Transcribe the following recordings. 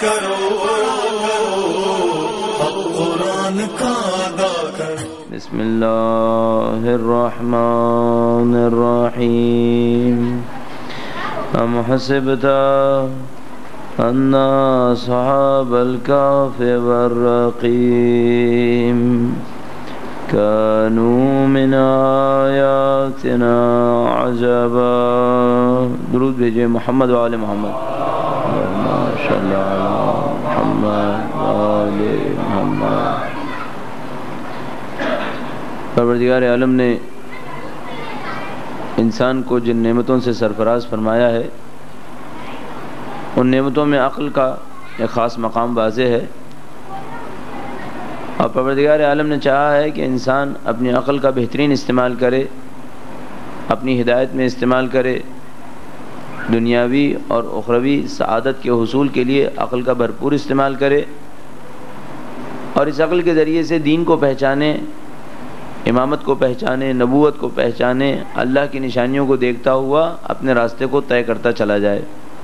کرو حق قرآن کا ادا کرو. بسم اللہ الرحمن الرحیم. ام حسبت ان اصحاب الکهف والرقیم كانوا من آیاتنا عجبا. درود بھیجئے محمد و آل محمد. اللہم صلی علی محمد و آل محمد. پروردگار عالم نے انسان کو جن نعمتوں سے سرفراز فرمایا ہے ان نعمتوں میں عقل کا ایک خاص مقام واضح ہے، اور پروردگار عالم نے چاہا ہے کہ انسان اپنی عقل کا بہترین استعمال کرے، اپنی ہدایت میں استعمال کرے، دنیاوی اور اخروی سعادت کے حصول کے لیے عقل کا بھرپور استعمال کرے، اور اس عقل کے ذریعے سے دین کو پہچانے، امامت کو پہچانے، نبوت کو پہچانے، اللہ کی نشانیوں کو دیکھتا ہوا اپنے راستے کو طے کرتا چلا جائے.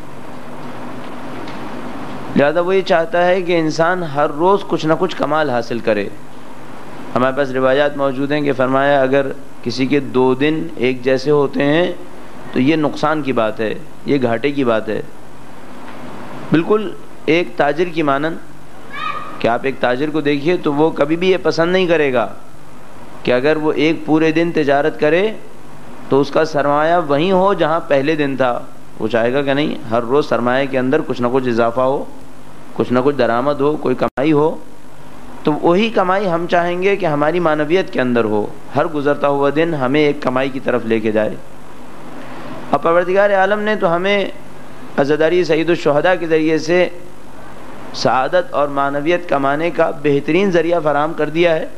لہذا وہ یہ چاہتا ہے کہ انسان ہر روز کچھ نہ کچھ کمال حاصل کرے. ہمارے پاس روایات موجود ہیں کہ فرمایا اگر کسی کے 2 دن ایک جیسے ہوتے ہیں تو یہ نقصان کی بات ہے، یہ گھاٹے کی بات ہے. بالکل ایک تاجر کی مانند کہ آپ ایک تاجر کو دیکھیے تو وہ کبھی بھی یہ پسند نہیں کرے گا کہ اگر وہ ایک پورے دن تجارت کرے تو اس کا سرمایہ وہیں ہو جہاں پہلے دن تھا. وہ چاہے گا کہ نہیں ہر روز سرمایہ کے اندر کچھ نہ کچھ اضافہ ہو، کچھ نہ کچھ درآمد ہو، کوئی کمائی ہو. تو وہی کمائی ہم چاہیں گے کہ ہماری معنویت کے اندر ہو، ہر گزرتا ہوا دن ہمیں ایک کمائی کی طرف لے کے جائے. اور پروردگار عالم نے تو ہمیں عزاداری سید الشہداء کے ذریعے سے سعادت اور معنویت کمانے کا بہترین ذریعہ فراہم کر دیا ہے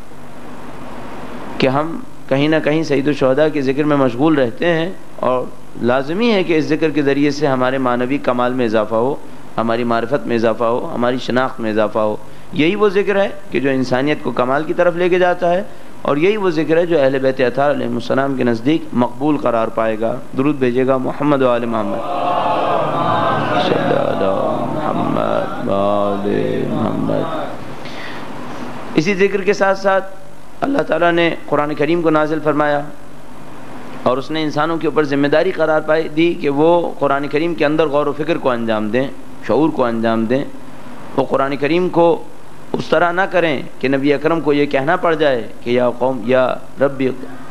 کہ ہم کہیں نہ کہیں سید الشہداء کے ذکر میں مشغول رہتے ہیں، اور لازمی ہے کہ اس ذکر کے ذریعے سے ہمارے معنوی کمال میں اضافہ ہو، ہماری معرفت میں اضافہ ہو، ہماری شناخت میں اضافہ ہو. یہی وہ ذکر ہے کہ جو انسانیت کو کمال کی طرف لے کے جاتا ہے، اور یہی وہ ذکر ہے جو اہل بیت اطہار علیہ السلام کے نزدیک مقبول قرار پائے گا. درود بھیجے گا محمد و آل محمد. صلی علی محمد و آل محمد. اسی ذکر کے ساتھ ساتھ اللہ تعالیٰ نے قرآن کریم کو نازل فرمایا، اور اس نے انسانوں کے اوپر ذمہ داری قرار پائی دی کہ وہ قرآن کریم کے اندر غور و فکر کو انجام دیں، شعور کو انجام دیں. وہ قرآن کریم کو اس طرح نہ کریں کہ نبی اکرم کو یہ کہنا پڑ جائے کہ یا قوم یا ربی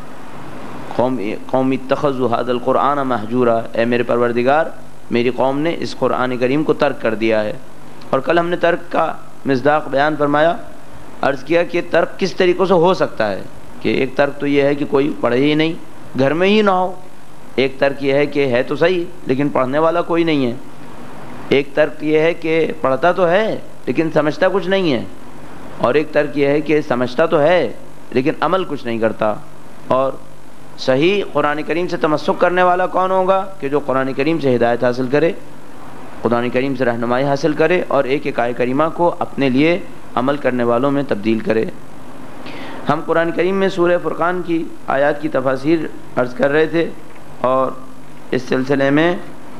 قوم اتخذوا هذا القرآن مہجورا، اے میرے پروردگار میری قوم نے اس قرآن کریم کو ترک کر دیا ہے. اور کل ہم نے ترک کا مصداق بیان فرمایا، عرض کیا کہ ترک کس طریقوں سے ہو سکتا ہے. کہ ایک ترک تو یہ ہے کہ کوئی پڑھے ہی نہیں، گھر میں ہی نہ ہو. ایک ترک یہ ہے کہ ہے تو صحیح لیکن پڑھنے والا کوئی نہیں ہے. ایک ترک یہ ہے کہ پڑھتا تو ہے لیکن سمجھتا کچھ نہیں ہے. اور ایک ترک یہ ہے کہ سمجھتا تو ہے لیکن عمل کچھ نہیں کرتا. اور صحیح قرآن کریم سے تمسک کرنے والا کون ہوگا؟ کہ جو قرآن کریم سے ہدایت حاصل کرے، قرآن کریم سے رہنمائی حاصل کرے، اور ایک ایک آیہ کریمہ کو اپنے لیے عمل کرنے والوں میں تبدیل کرے. ہم قرآن کریم میں سورہ فرقان کی آیات کی تفاسیر عرض کر رہے تھے، اور اس سلسلے میں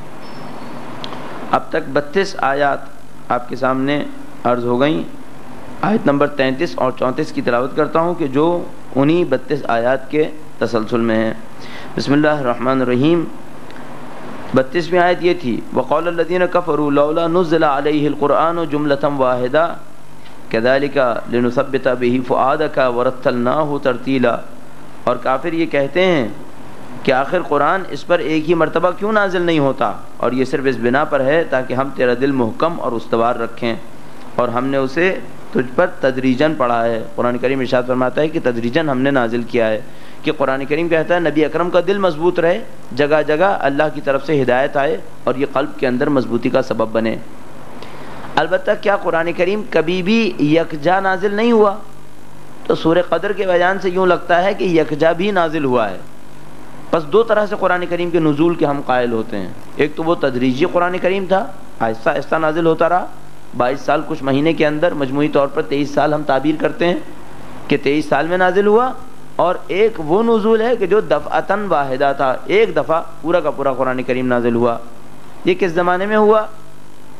اب تک 32 آیات آپ کے سامنے عرض ہو گئیں. آیت نمبر 33 اور 34 کی تلاوت کرتا ہوں کہ جو انہی 32 آیات کے تسلسل میں ہیں. بسم اللہ الرحمن الرحیم. 32ویں آیت یہ تھی وَقَالَ الَّذِينَ كَفَرُوا لَوْلَا نُزِّلَ عَلَيْهِ الْقُرْآنُ جُمْلَةً وَاحِدَةً كَذَلِكَ لِنُثَبِّتَ بِهِ فُؤَادَكَ وَرَتَّلْنَاهُ تَرْتِيلًا. اور کافر یہ کہتے ہیں کہ آخر قرآن اس پر ایک ہی مرتبہ کیوں نازل نہیں ہوتا، اور یہ صرف اس بنا پر ہے تاکہ ہم تیرا دل محکم اور استوار رکھیں، اور ہم نے اسے تجھ پر تدریجاً پڑھا ہے. قرآن کریم ارشاد فرماتا ہے کہ تدریجاً ہم نے نازل کیا ہے، کہ قرآن کریم کہتا ہے نبی اکرم کا دل مضبوط رہے، جگہ جگہ اللہ کی طرف سے ہدایت آئے اور یہ قلب کے اندر مضبوطی کا سبب بنے. البتہ کیا قرآن کریم کبھی بھی یکجا نازل نہیں ہوا؟ تو سورہ قدر کے بیان سے یوں لگتا ہے کہ یکجا بھی نازل ہوا ہے. بس 2 طرح سے قرآن کریم کے نزول کے ہم قائل ہوتے ہیں. ایک تو وہ تدریجی قرآن کریم تھا، آہستہ آہستہ نازل ہوتا رہا. 22 سال کچھ مہینے کے اندر مجموعی طور پر 23 سال ہم تعبیر کرتے ہیں کہ 23 سال میں نازل ہوا. اور ایک وہ نزول ہے کہ جو دفعتاً واحدہ تھا، ایک دفعہ پورا کا پورا قرآن کریم نازل ہوا. یہ کس زمانے میں ہوا؟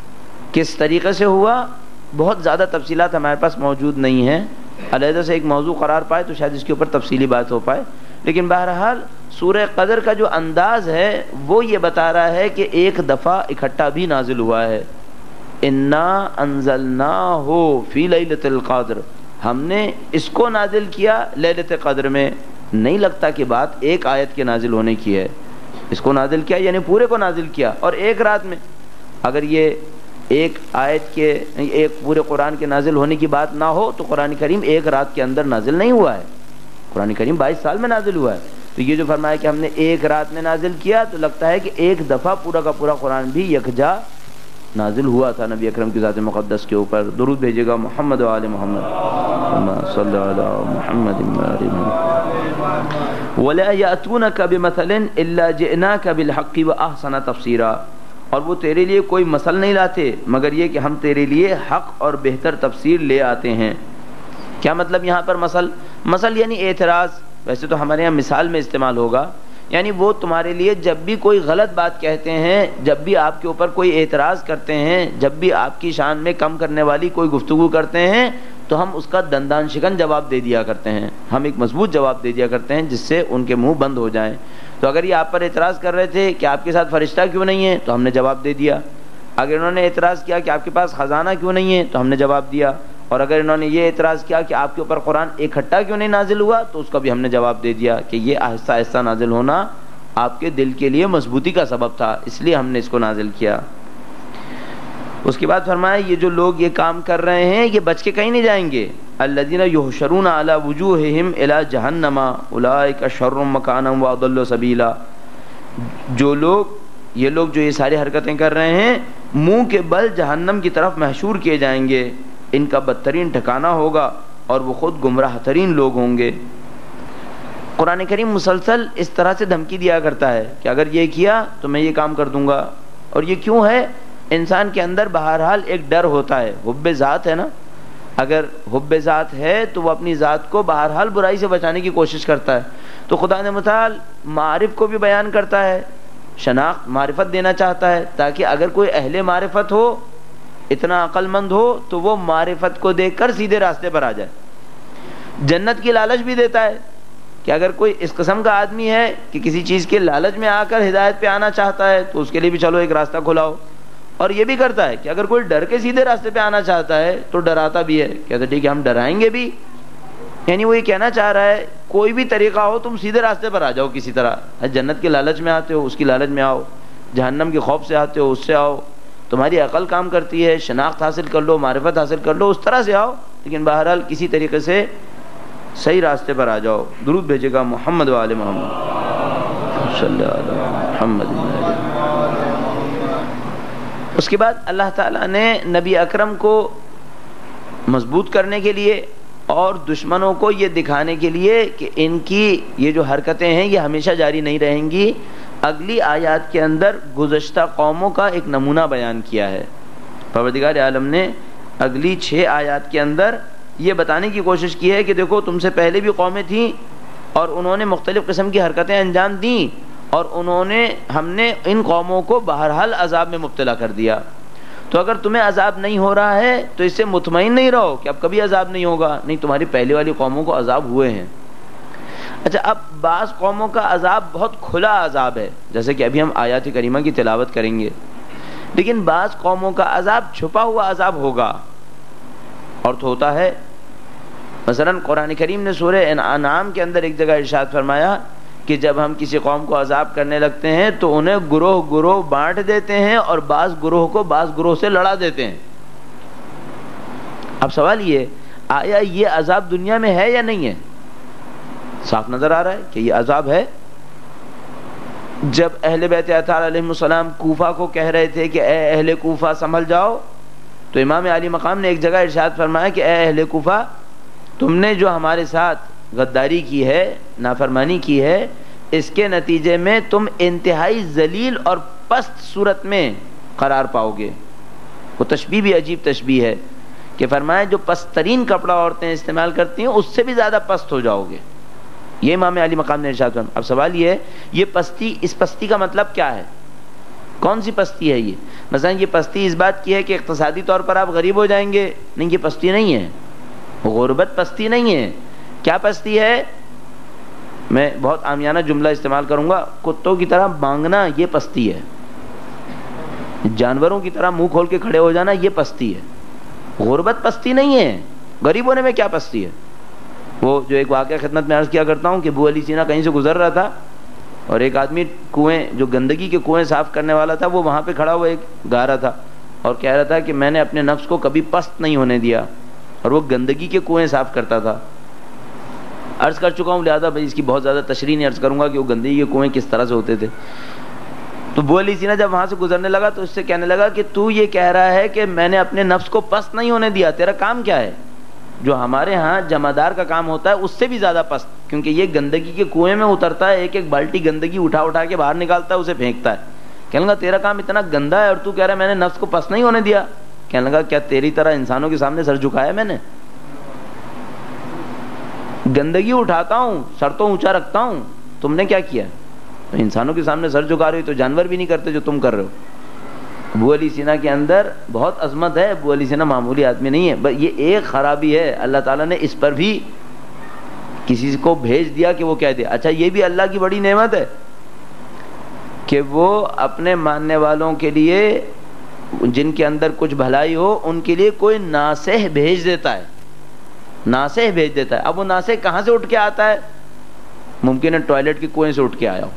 کس طریقے سے ہوا بہت زیادہ تفصیلات ہمارے پاس موجود نہیں ہیں، علیحدہ سے ایک موضوع قرار پائے تو شاید اس کے اوپر تفصیلی بات ہو پائے، لیکن بہرحال سورہ قدر کا جو انداز ہے وہ یہ بتا رہا ہے کہ ایک دفعہ اکٹھا بھی نازل ہوا ہے۔ انا انزلناہ فی لیلۃ القدر، ہم نے اس کو نازل کیا لیلۃ قدر میں۔ نہیں لگتا کہ بات ایک آیت کے نازل ہونے کی ہے، اس کو نازل کیا یعنی پورے کو نازل کیا اور ایک رات میں۔ اگر یہ ایک آیت کے ایک پورے قرآن کے نازل ہونے کی بات نہ ہو تو قرآن کریم ایک رات کے اندر نازل نہیں ہوا ہے، قرآن کریم 22 سال میں نازل ہوا ہے۔ تو یہ جو فرمایا کہ ہم نے ایک رات میں نازل کیا، تو لگتا ہے کہ ایک دفعہ پورا کا پورا قرآن بھی یکجا نازل ہوا تھا نبی اکرم کی ذات مقدس کے اوپر۔ درود بھیجے گا محمد و آل محمد، اللہم صلی علی محمد وَلَا يَأْتُونَكَ بِمَثَلٍ إِلَّا جِئْنَاكَ بِالْحَقِّ وَأَحْسَنَ تَفْسِيرًا، اور وہ تیرے لیے کوئی مثل نہیں لاتے مگر یہ کہ ہم تیرے لیے حق اور بہتر تفسیر لے آتے ہیں۔ کیا مطلب یہاں پر مثل یعنی اعتراض، ویسے تو ہمارے یہاں مثال میں استعمال ہوگا، یعنی وہ تمہارے لیے جب بھی کوئی غلط بات کہتے ہیں، جب بھی آپ کے اوپر کوئی اعتراض کرتے ہیں، جب بھی آپ کی شان میں کم کرنے والی کوئی گفتگو کرتے ہیں، تو ہم اس کا دندان شکن جواب دے دیا کرتے ہیں، ہم ایک مضبوط جواب دے دیا کرتے ہیں جس سے ان کے منہ بند ہو جائیں۔ تو اگر یہ آپ پر اعتراض کر رہے تھے کہ آپ کے ساتھ فرشتہ کیوں نہیں ہے، تو ہم نے جواب دے دیا۔ اگر انہوں نے اعتراض کیا کہ آپ کے پاس خزانہ کیوں نہیں ہے، تو ہم نے جواب دیا۔ اور اگر انہوں نے یہ اعتراض کیا کہ آپ کے اوپر قرآن اکٹھا کیوں نہیں نازل ہوا، تو اس کا بھی ہم نے جواب دے دیا کہ یہ آہستہ آہستہ نازل ہونا آپ کے دل کے لیے مضبوطی کا سبب تھا، اس لیے ہم نے اس کو نازل کیا۔ اس کے بعد فرمایا یہ جو لوگ یہ کام کر رہے ہیں یہ بچ کے کہیں نہیں جائیں گے۔ الذین یحشرون علی وجوہہم الی جہنم اولئک شر مکانا واضل سبیلا، یہ لوگ جو یہ ساری حرکتیں کر رہے ہیں منہ کے بل جہنم کی طرف محشور کیے جائیں گے، ان کا بدترین ٹھکانہ ہوگا اور وہ خود گمراہ ترین لوگ ہوں گے۔ قرآن کریم مسلسل اس طرح سے دھمکی دیا کرتا ہے کہ اگر یہ کیا تو میں یہ کام کر دوں گا۔ اور یہ کیوں ہے؟ انسان کے اندر بہرحال ایک ڈر ہوتا ہے، حب ذات ہے نا، اگر حب ذات ہے تو وہ اپنی ذات کو بہرحال برائی سے بچانے کی کوشش کرتا ہے۔ تو خدا نے متعال معارف کو بھی بیان کرتا ہے، شناخت معرفت دینا چاہتا ہے تاکہ اگر کوئی اہل معرفت ہو، اتنا عقل مند ہو، تو وہ معرفت کو دیکھ کر سیدھے راستے پر آ جائے۔ جنت کی لالچ بھی دیتا ہے کہ اگر کوئی اس قسم کا آدمی ہے کہ کسی چیز کے لالچ میں آ کر ہدایت پہ آنا چاہتا ہے تو اس کے لیے بھی چلو ایک راستہ کھلاؤ۔ اور یہ بھی کرتا ہے کہ اگر کوئی ڈر کے سیدھے راستے پہ آنا چاہتا ہے تو ڈراتا بھی ہے، کہتے ٹھیک ہے ہم ڈرائیں گے بھی، یعنی وہ یہ کہنا چاہ رہا ہے کوئی بھی طریقہ ہو تم سیدھے راستے پر آ جاؤ کسی طرح۔ جنت کے لالچ میں آتے ہو اس کی لالچ میں آؤ، جہنم کے خوف سے آتے ہو اس سے آؤ، تمہاری عقل کام کرتی ہے، شناخت حاصل کر لو، معرفت حاصل کر لو، اس طرح سے آؤ، لیکن بہرحال کسی طریقے سے صحیح راستے پر آ جاؤ۔ درود بھیجے گا محمد و آل محمد صلی اللہ علیہ محمد۔ اس کے بعد اللہ تعالیٰ نے نبی اکرم کو مضبوط کرنے کے لیے اور دشمنوں کو یہ دکھانے کے لیے کہ ان کی یہ جو حرکتیں ہیں یہ ہمیشہ جاری نہیں رہیں گی، اگلی آیات کے اندر گزشتہ قوموں کا ایک نمونہ بیان کیا ہے۔ پروردگار عالم نے اگلی 6 آیات کے اندر یہ بتانے کی کوشش کی ہے کہ دیکھو تم سے پہلے بھی قومیں تھیں اور انہوں نے مختلف قسم کی حرکتیں انجام دیں، اور ہم نے ان قوموں کو بہرحال عذاب میں مبتلا کر دیا۔ تو اگر تمہیں عذاب نہیں ہو رہا ہے تو اس سے مطمئن نہیں رہو کہ اب کبھی عذاب نہیں ہوگا، نہیں، تمہاری پہلے والی قوموں کو عذاب ہوئے ہیں۔ اچھا، اب بعض قوموں کا عذاب بہت کھلا عذاب ہے، جیسے کہ ابھی ہم آیات کریمہ کی تلاوت کریں گے، لیکن بعض قوموں کا عذاب چھپا ہوا عذاب ہوگا، اور تو ہوتا ہے۔ مثلا قرآن کریم نے سورہ انعام کے اندر ایک جگہ ارشاد فرمایا کہ جب ہم کسی قوم کو عذاب کرنے لگتے ہیں تو انہیں گروہ گروہ بانٹ دیتے ہیں اور بعض گروہ کو بعض گروہ سے لڑا دیتے ہیں۔ اب سوال یہ، آیا یہ عذاب دنیا میں ہے یا نہیں ہے؟ صاف نظر آ رہا ہے کہ یہ عذاب ہے۔ جب اہل بیت اطہار علیہ السلام کوفہ کو کہہ رہے تھے کہ اے اہل کوفہ سنبھل جاؤ، تو امام علی مقام نے ایک جگہ ارشاد فرمایا کہ اے اہل کوفہ، تم نے جو ہمارے ساتھ غداری کی ہے، نافرمانی کی ہے، اس کے نتیجے میں تم انتہائی ذلیل اور پست صورت میں قرار پاؤ گے۔ وہ تشبیہ بھی عجیب تشبیہ ہے کہ فرمایا جو پست ترین کپڑا عورتیں استعمال کرتی ہیں اس سے بھی زیادہ پست ہو جاؤ گے، یہ امام علی مقام نے ارشاد فرمایا۔ اب سوال یہ ہے، یہ پستی، اس پستی کا مطلب کیا ہے؟ کون سی پستی ہے یہ؟ مثلا یہ پستی اس بات کی ہے کہ اقتصادی طور پر آپ غریب ہو جائیں گے، نہیں، یہ پستی نہیں ہے، غربت پستی نہیں ہے۔ کیا پستی ہے؟ میں بہت عامیانہ جملہ استعمال کروں گا، کتوں کی طرح مانگنا یہ پستی ہے، جانوروں کی طرح منہ کھول کے کھڑے ہو جانا یہ پستی ہے۔ غربت پستی نہیں ہے، غریب ہونے میں کیا پستی ہے؟ وہ جو ایک واقعہ خدمت میں عرض کیا کرتا ہوں کہ ابو علی سینا کہیں سے گزر رہا تھا اور ایک آدمی کنویں، جو گندگی کے کنویں صاف کرنے والا تھا، وہ وہاں پہ کھڑا ہوا ایک گا رہا تھا اور کہہ رہا تھا کہ میں نے اپنے نفس کو کبھی پست نہیں ہونے دیا، اور وہ گندگی کے کنویں صاف کرتا تھا۔ عرض کر چکا ہوں، لہٰذا بھائی اس کی بہت زیادہ تشریح نہیں عرض کروں گا کہ وہ گندگی کے کنویں کس طرح سے ہوتے تھے۔ تو ابو علی سینا جب وہاں سے گزرنے لگا تو اس سے کہنے لگا کہ تو یہ کہہ رہا ہے کہ میں نے اپنے نفس کو پست نہیں ہونے دیا، تیرا کام کیا ہے؟ جو ہمارے ہاں جمعدار کا کام ہوتا ہے اس سے بھی زیادہ پست، کیونکہ یہ گندگی کے کنویں میں اترتا ہے، ایک ایک بالٹی گندگی اٹھا اٹھا کے باہر نکالتا ہے، اسے پھینکتا ہے۔ کہنے لگا تیرا کام اتنا گندا ہے اور تو کہہ رہا ہے میں نے نفس کو پست نہیں ہونے دیا۔ کہنے لگا کیا تیری طرح انسانوں کے سامنے سر جھکایا میں نے؟ گندگی اٹھاتا ہوں، سر تو اونچا رکھتا ہوں، تم نے کیا کیا؟ انسانوں کے سامنے سر جھکا رہے ہو تو جانور بھی نہیں کرتے جو تم کر رہے ہو۔ ابو علی سینا کے اندر بہت عظمت ہے، ابو علی سینا معمولی آدمی نہیں ہے، بس یہ ایک خرابی ہے، اللہ تعالیٰ نے اس پر بھی کسی کو بھیج دیا کہ وہ کہہ دے۔ اچھا یہ بھی اللہ کی بڑی نعمت ہے کہ وہ اپنے ماننے والوں کے لیے، جن کے اندر کچھ بھلائی ہو، ان کے لیے کوئی ناصح بھیج دیتا ہے، ناصح بھیج دیتا ہے۔ اب وہ ناصح کہاں سے اٹھ کے آتا ہے؟ ممکن ہے ٹوائلٹ کے کنویں سے اٹھ کے آیا ہو،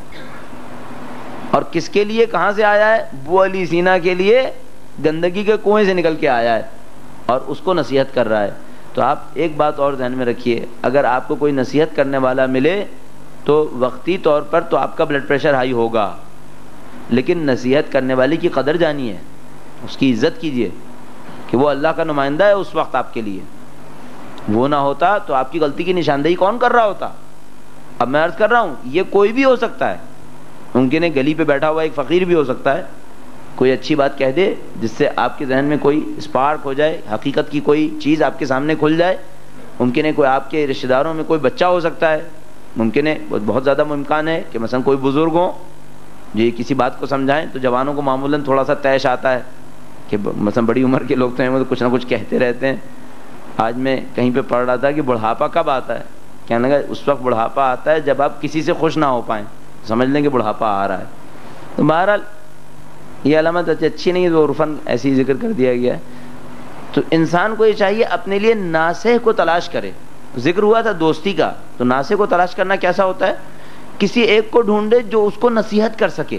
اور کس کے لیے کہاں سے آیا ہے؟ ابو علی سینا کے لیے گندگی کے کنویں سے نکل کے آیا ہے اور اس کو نصیحت کر رہا ہے۔ تو آپ ایک بات اور ذہن میں رکھیے، اگر آپ کو کوئی نصیحت کرنے والا ملے تو وقتی طور پر تو آپ کا بلڈ پریشر ہائی ہوگا، لیکن نصیحت کرنے والے کی قدر جانیے، اس کی عزت کیجیے کہ وہ اللہ کا نمائندہ ہے اس وقت آپ کے لیے۔ وہ نہ ہوتا تو آپ کی غلطی کی نشاندہی کون کر رہا ہوتا؟ اب میں عرض کر رہا ہوں یہ کوئی بھی ہو سکتا ہے، ممکن ہے گلی پہ بیٹھا ہوا ایک فقیر بھی ہو سکتا ہے، کوئی اچھی بات کہہ دے جس سے آپ کے ذہن میں کوئی اسپارک ہو جائے، حقیقت کی کوئی چیز آپ کے سامنے کھل جائے۔ ممکن ہے کوئی آپ کے رشتہ داروں میں کوئی بچہ ہو سکتا ہے، ممکن ہے بہت زیادہ ممکن ہے کہ مثلا کوئی بزرگ ہوں جو کسی بات کو سمجھائیں، تو جوانوں کو معمولاً تھوڑا سا طیش آتا ہے کہ مثلا بڑی عمر کے لوگ تو ہیں وہ تو کچھ نہ کچھ کہتے رہتے ہیں۔ آج میں کہیں پہ پڑھ رہا تھا کہ بڑھاپا کب آتا ہے؟ کہنے لگا اس وقت بڑھاپا آتا ہے جب آپ کسی سے خوش نہ ہو پائیں، سمجھ لیں کہ بڑھاپا آ رہا ہے۔ تو بہرحال یہ علامت اچھی نہیں ہے، تو عرفاً ایسے ہی ذکر کر دیا گیا ہے۔ تو انسان کو یہ چاہیے اپنے لیے ناصح کو تلاش کرے۔ ذکر ہوا تھا دوستی کا، تو ناصح کو تلاش کرنا کیسا ہوتا ہے؟ کسی ایک کو ڈھونڈے جو اس کو نصیحت کر سکے،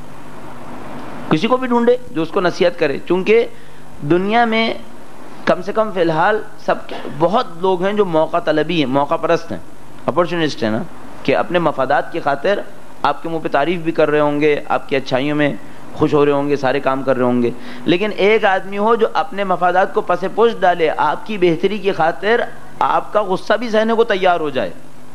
کسی کو بھی ڈھونڈے جو اس کو نصیحت کرے، چونکہ دنیا میں کم سے کم فی الحال بہت لوگ ہیں جو موقع طلبی ہیں، موقع پرست ہیں، اپورچونسٹ ہیں نا، کہ اپنے مفادات کی خاطر آپ کے منہ پہ تعریف بھی کر رہے ہوں گے، آپ کی اچھائیوں میں خوش ہو رہے ہوں گے، سارے کام کر رہے ہوں گے، لیکن ایک آدمی ہو جو اپنے مفادات کو پس پش ڈالے، آپ کی بہتری کی خاطر آپ کا غصہ بھی سہنے کو تیار ہو جائے،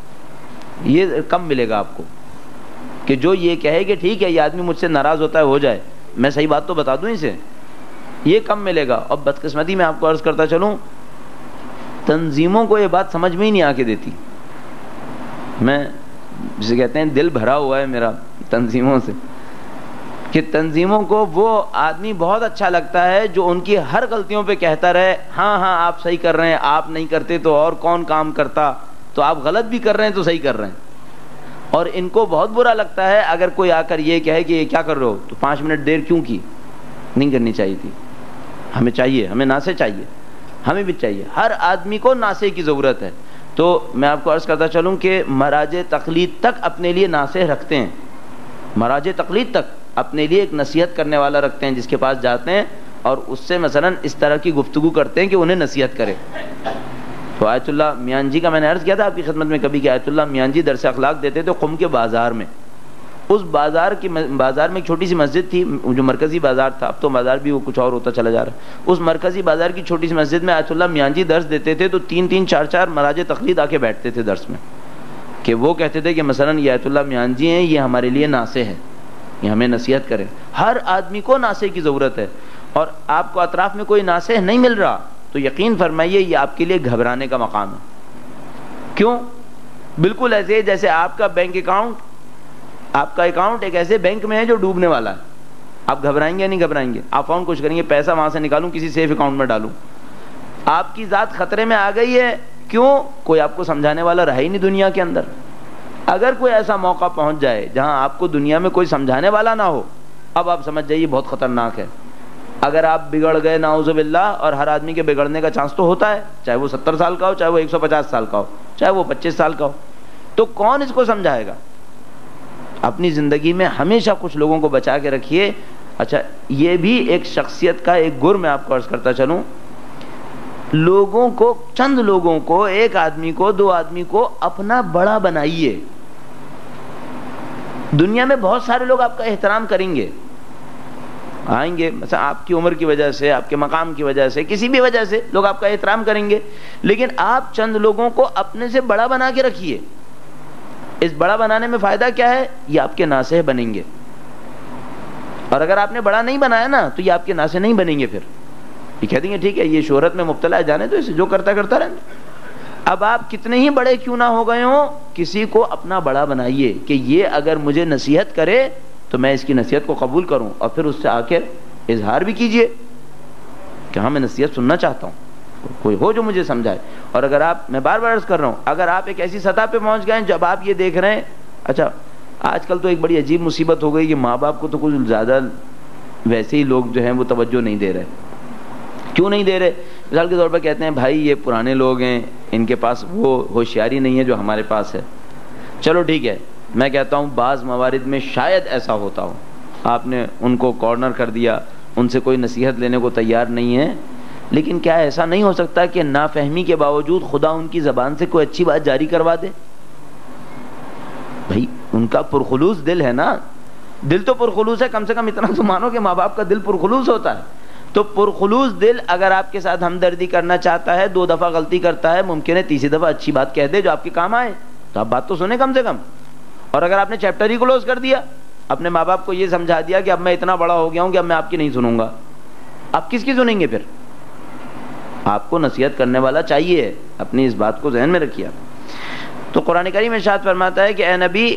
یہ کم ملے گا آپ کو، کہ جو یہ کہے کہ ٹھیک ہے یہ آدمی مجھ سے ناراض ہوتا ہے ہو جائے، میں صحیح بات تو بتا دوں اسے، یہ کم ملے گا۔ اور بدقسمتی میں آپ کو عرض کرتا چلوں، تنظیموں کو یہ بات سمجھ میں ہی نہیں آ کے دیتی۔ میں جسے کہتے ہیں دل بھرا ہوا ہے میرا تنظیموں سے، کہ تنظیموں کو وہ آدمی بہت اچھا لگتا ہے جو ان کی ہر غلطیوں پہ کہتا رہے ہاں ہاں آپ صحیح کر رہے ہیں، آپ نہیں کرتے تو اور کون کام کرتا، تو آپ غلط بھی کر رہے ہیں تو صحیح کر رہے ہیں۔ اور ان کو بہت برا لگتا ہے اگر کوئی آ کر یہ کہے کہ یہ کیا کر رہے ہو، تو 5 منٹ دیر کیوں کی، نہیں کرنی چاہیے تھی۔ ہمیں چاہیے، ہمیں ناصح چاہیے، ہمیں بھی چاہیے، ہر آدمی کو ناصح کی ضرورت ہے۔ تو میں آپ کو عرض کرتا چلوں کہ مراجع تقلید تک اپنے لیے ناصح رکھتے ہیں، مراجع تقلید تک اپنے لیے ایک نصیحت کرنے والا رکھتے ہیں، جس کے پاس جاتے ہیں اور اس سے مثلا اس طرح کی گفتگو کرتے ہیں کہ انہیں نصیحت کرے۔ تو آیت اللہ میاں جی کا میں نے عرض کیا تھا آپ کی خدمت میں کبھی کہ آیت اللہ میاں جی درس اخلاق دیتے تھے قم کے بازار میں، اس بازار میں ایک چھوٹی سی مسجد تھی جو مرکزی بازار تھا، اب تو بازار بھی وہ کچھ اور ہوتا چلا جا رہا ہے، اس مرکزی بازار کی چھوٹی سی مسجد میں آیت اللہ میاں جی درس دیتے تھے، تو 3 4 مراجع تقلید آ کے بیٹھتے تھے درس میں، کہ وہ کہتے تھے کہ مثلا یہ آیت اللہ میاں جی ہیں، یہ ہمارے لیے ناصح ہے، یہ ہمیں نصیحت کریں۔ ہر آدمی کو ناصح کی ضرورت ہے، اور آپ کو اطراف میں کوئی ناصح نہیں مل رہا تو یقین فرمائیے یہ آپ کے لیے گھبرانے کا مقام ہے۔ کیوں؟ بالکل ایسے جیسے آپ کا بینک اکاؤنٹ، آپ کا اکاؤنٹ ایک ایسے بینک میں ہے جو ڈوبنے والا ہے، آپ گھبرائیں گے یا نہیں گھبرائیں گے؟ آپ فون کوشش کریں گے پیسہ وہاں سے نکالوں کسی سیف اکاؤنٹ میں ڈالوں، آپ کی ذات خطرے میں آ گئی ہے. کیوں؟ کوئی آپ کو سمجھانے والا رہا ہی نہیں دنیا کے اندر. اگر کوئی ایسا موقع پہنچ جائے جہاں آپ کو دنیا میں کوئی سمجھانے والا نہ ہو، اب آپ سمجھ جائیے بہت خطرناک ہے. اگر آپ بگڑ گئے نعوذ باللہ، اور ہر آدمی کے بگڑنے کا چانس تو ہوتا ہے، چاہے وہ 70 سال کا ہو، چاہے وہ 150 سال کا ہو، چاہے وہ 25 سال کا ہو، تو کون اس کو سمجھائے گا؟ اپنی زندگی میں ہمیشہ کچھ لوگوں کو بچا کے رکھیے. اچھا، یہ بھی ایک شخصیت کا ایک گر میں آپ کو عرض کرتا چلوں. لوگوں کو، چند لوگوں کو، ایک آدمی کو، دو آدمی کو اپنا بڑا بنائیے. دنیا میں بہت سارے لوگ آپ کا احترام کریں گے، آئیں گے مثلا آپ کی عمر کی وجہ سے، آپ کے مقام کی وجہ سے، کسی بھی وجہ سے لوگ آپ کا احترام کریں گے، لیکن آپ چند لوگوں کو اپنے سے بڑا بنا کے رکھیے. اس بڑا بنانے میں فائدہ کیا ہے؟ یہ آپ کے ناصح بنیں گے. اور اگر آپ نے بڑا نہیں بنایا نا تو یہ آپ کے ناصح نہیں بنیں گے. پھر یہ کہہ دیں گے ٹھیک ہے یہ شہرت میں مبتلا ہے، جانے تو اسے جو کرتا رہنا. اب آپ کتنے ہی بڑے کیوں نہ ہو گئے ہوں، کسی کو اپنا بڑا بنائیے کہ یہ اگر مجھے نصیحت کرے تو میں اس کی نصیحت کو قبول کروں، اور پھر اس سے آ کر اظہار بھی کیجئے کہ ہاں میں نصیحت سننا چاہتا ہوں، کوئی ہو جو مجھے سمجھائے. اور اگر آپ، میں بار بار عرض کر رہا ہوں، اگر آپ ایک ایسی سطح پہ پہنچ گئے جب آپ یہ دیکھ رہے ہیں، اچھا آج کل تو ایک بڑی عجیب مصیبت ہو گئی کہ ماں باپ کو تو کچھ زیادہ ویسے ہی لوگ جو ہیں وہ توجہ نہیں دے رہے. کیوں نہیں دے رہے؟ مثال کے طور پر کہتے ہیں بھائی یہ پرانے لوگ ہیں، ان کے پاس وہ ہوشیاری نہیں ہے جو ہمارے پاس ہے. چلو ٹھیک ہے، میں کہتا ہوں بعض موارد میں شاید ایسا ہوتا ہو، آپ نے ان کو کارنر کر دیا، ان سے کوئی نصیحت لینے کو تیار نہیں ہے، لیکن کیا ایسا نہیں ہو سکتا کہ نافہمی کے باوجود خدا ان کی زبان سے کوئی اچھی بات جاری کروا دے؟ بھائی ان کا پرخلوص دل ہے نا، دل تو پرخلوص ہے، کم سے کم اتنا تو مانو کہ ماں باپ کا دل پرخلوص ہوتا ہے. تو پرخلوص دل اگر آپ کے ساتھ ہمدردی کرنا چاہتا ہے، 2 دفعہ غلطی کرتا ہے، ممکن ہے تیسری دفعہ اچھی بات کہہ دے جو آپ کے کام آئے، تو آپ بات تو سنیں کم سے کم. اور اگر آپ نے چیپٹر ہی کلوز کر دیا، اپنے ماں باپ کو یہ سمجھا دیا کہ اب میں اتنا بڑا ہو گیا ہوں کہ اب میں آپ کی نہیں سنوں گا، آپ کس کی سنیں گے؟ پھر آپ کو نصیحت کرنے والا چاہیے، اپنی اس بات کو ذہن میں رکھیے. تو قرآن کریم ارشاد فرماتا ہے کہ اے نبی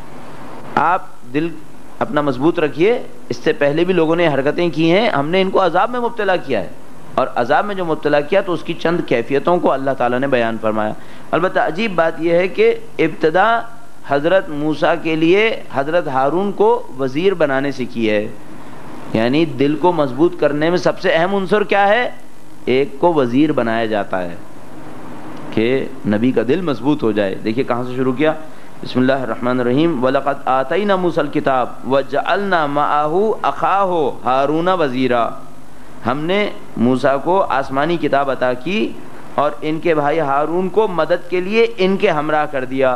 آپ دل اپنا مضبوط رکھیے. اس سے پہلے بھی لوگوں نے حرکتیں کی ہیں، ہم نے ان کو عذاب میں مبتلا کیا ہے، اور عذاب میں جو مبتلا کیا تو اس کی چند کیفیتوں کو اللہ تعالیٰ نے بیان فرمایا. البتہ عجیب بات یہ ہے کہ ابتدا حضرت موسیٰ کے لیے حضرت ہارون کو وزیر بنانے سے کی ہے. یعنی دل کو مضبوط کرنے میں سب سے اہم عنصر کیا ہے؟ ایک کو وزیر بنایا جاتا ہے کہ نبی کا دل مضبوط ہو جائے. دیکھیے کہاں سے شروع کیا، بسم اللہ الرحمن الرحیم. وَلَقَدْ آتَيْنَا مُوسَى الْكِتَابَ وَجَعَلْنَا مَعَهُ أَخَاهُ هَارُونَ وَزِيرًا. ہم نے موسیٰ کو آسمانی کتاب عطا کی اور ان کے بھائی ہارون کو مدد کے لیے ان کے ہمراہ کر دیا.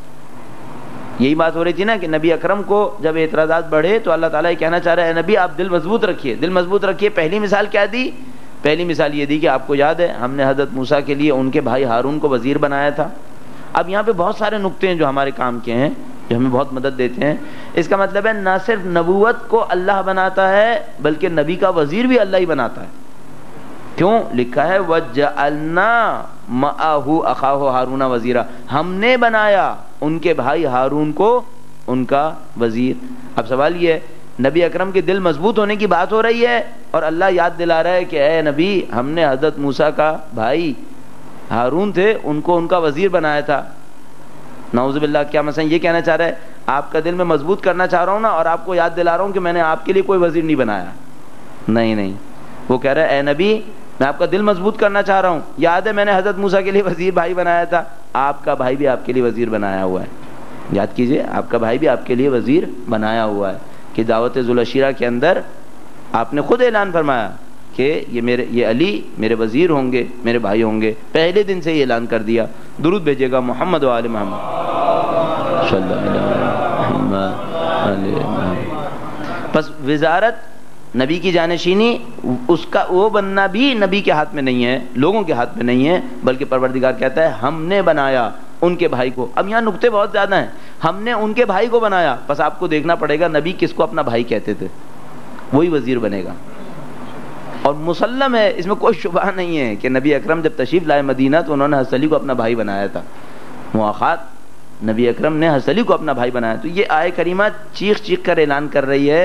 یہی بات ہو رہی تھی نا کہ نبی اکرم کو جب اعتراضات بڑھے تو اللہ تعالیٰ یہ کہنا چاہ رہا ہے نبی آپ دل مضبوط رکھیے، دل مضبوط رکھیے. پہلی مثال کیا دی؟ پہلی مثال یہ دی کہ آپ کو یاد ہے ہم نے حضرت موسیٰ کے لیے ان کے بھائی ہارون کو وزیر بنایا تھا. اب یہاں پہ بہت سارے نقطے ہیں جو ہمارے کام کے ہیں، جو ہمیں بہت مدد دیتے ہیں. اس کا مطلب ہے نہ صرف نبوت کو اللہ بناتا ہے بلکہ نبی کا وزیر بھی اللہ ہی بناتا ہے. کیوں؟ لکھا ہے وَجَعَلْنَا مَعَهُ أَخَاهُ هَارُونَ وَزِيرًا، ہم نے بنایا ان کے بھائی ہارون کو ان کا وزیر. اب سوال یہ ہے نبی اکرم کے دل مضبوط ہونے کی بات ہو رہی ہے اور اللہ یاد دلا رہا ہے کہ اے نبی ہم نے حضرت موسیٰ کا بھائی ہارون تھے ان کو ان کا وزیر بنایا تھا. نعوذ باللہ. کیا مثلا یہ کہنا چاہ رہا ہے آپ کا دل میں مضبوط کرنا چاہ رہا ہوں نا اور آپ کو یاد دلا رہا ہوں کہ میں نے آپ کے لیے کوئی وزیر نہیں بنایا؟ نہیں، وہ کہہ رہا ہے اے نبی میں آپ کا دل مضبوط کرنا چاہ رہا ہوں، یاد ہے میں نے حضرت موسیٰ کے لیے وزیر بھائی بنایا تھا، آپ کا بھائی بھی آپ کے لیے وزیر بنایا ہوا ہے. یاد کیجئے آپ کا بھائی بھی آپ کے لیے وزیر بنایا ہوا ہے کہ دعوت ذوالعشیرہ کے اندر آپ نے خود اعلان فرمایا کہ یہ علی میرے وزیر ہوں گے، میرے بھائی ہوں گے. پہلے دن سے یہ اعلان کر دیا. درود بھیجے گا محمد و آل محمد صلی اللہ علیہ وسلم. پس وزارت نبی کی جانشینی اس کا وہ بننا بھی نبی کے ہاتھ میں نہیں ہے، لوگوں کے ہاتھ میں نہیں ہے، بلکہ پروردگار کہتا ہے ہم نے بنایا ان کے بھائی کو. اب یہاں نقطے بہت زیادہ ہیں. ہم نے ان کے بھائی کو بنایا، بس آپ کو دیکھنا پڑے گا نبی کس کو اپنا بھائی کہتے تھے، وہی وزیر بنے گا. اور مسلم ہے، اس میں کوئی شبہ نہیں ہے کہ نبی اکرم جب تشریف لائے مدینہ تو انہوں نے حضرت علی کو اپنا بھائی بنایا تھا. مواخات نبی اکرم نے حضرت علی کو اپنا بھائی بنایا. تو یہ آیہ کریمہ چیخ چیخ کر اعلان کر رہی ہے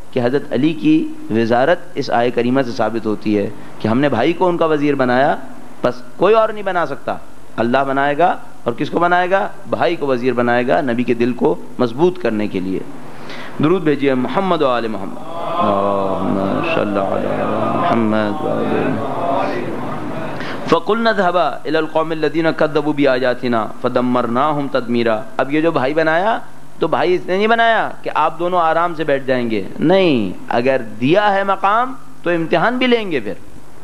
کہ حضرت علی کی وزارت اس آیہ کریمہ سے ثابت ہوتی ہے کہ ہم نے بھائی کو ان کا وزیر بنایا، بس کوئی اور نہیں بنا سکتا، اللہ بنائے گا. اور کس کو بنائے گا؟ بھائی کو وزیر بنائے گا، نبی کے دل کو مضبوط کرنے کے لیے. درود بھیجیے محمد و آل محمد. اللہم صلی علی محمد و آل. فَقُلْنَا اذْهَبَا إِلَى الْقَوْمِ الَّذِينَ كَذَّبُوا بِآيَاتِنَا فَدَمَّرْنَاهُمْ تَدْمِيرًا. اب یہ جو بھائی بنایا تو بھائی اس نے نہیں بنایا کہ آپ دونوں آرام سے بیٹھ جائیں گے، نہیں، اگر دیا ہے مقام تو امتحان بھی لیں گے. پھر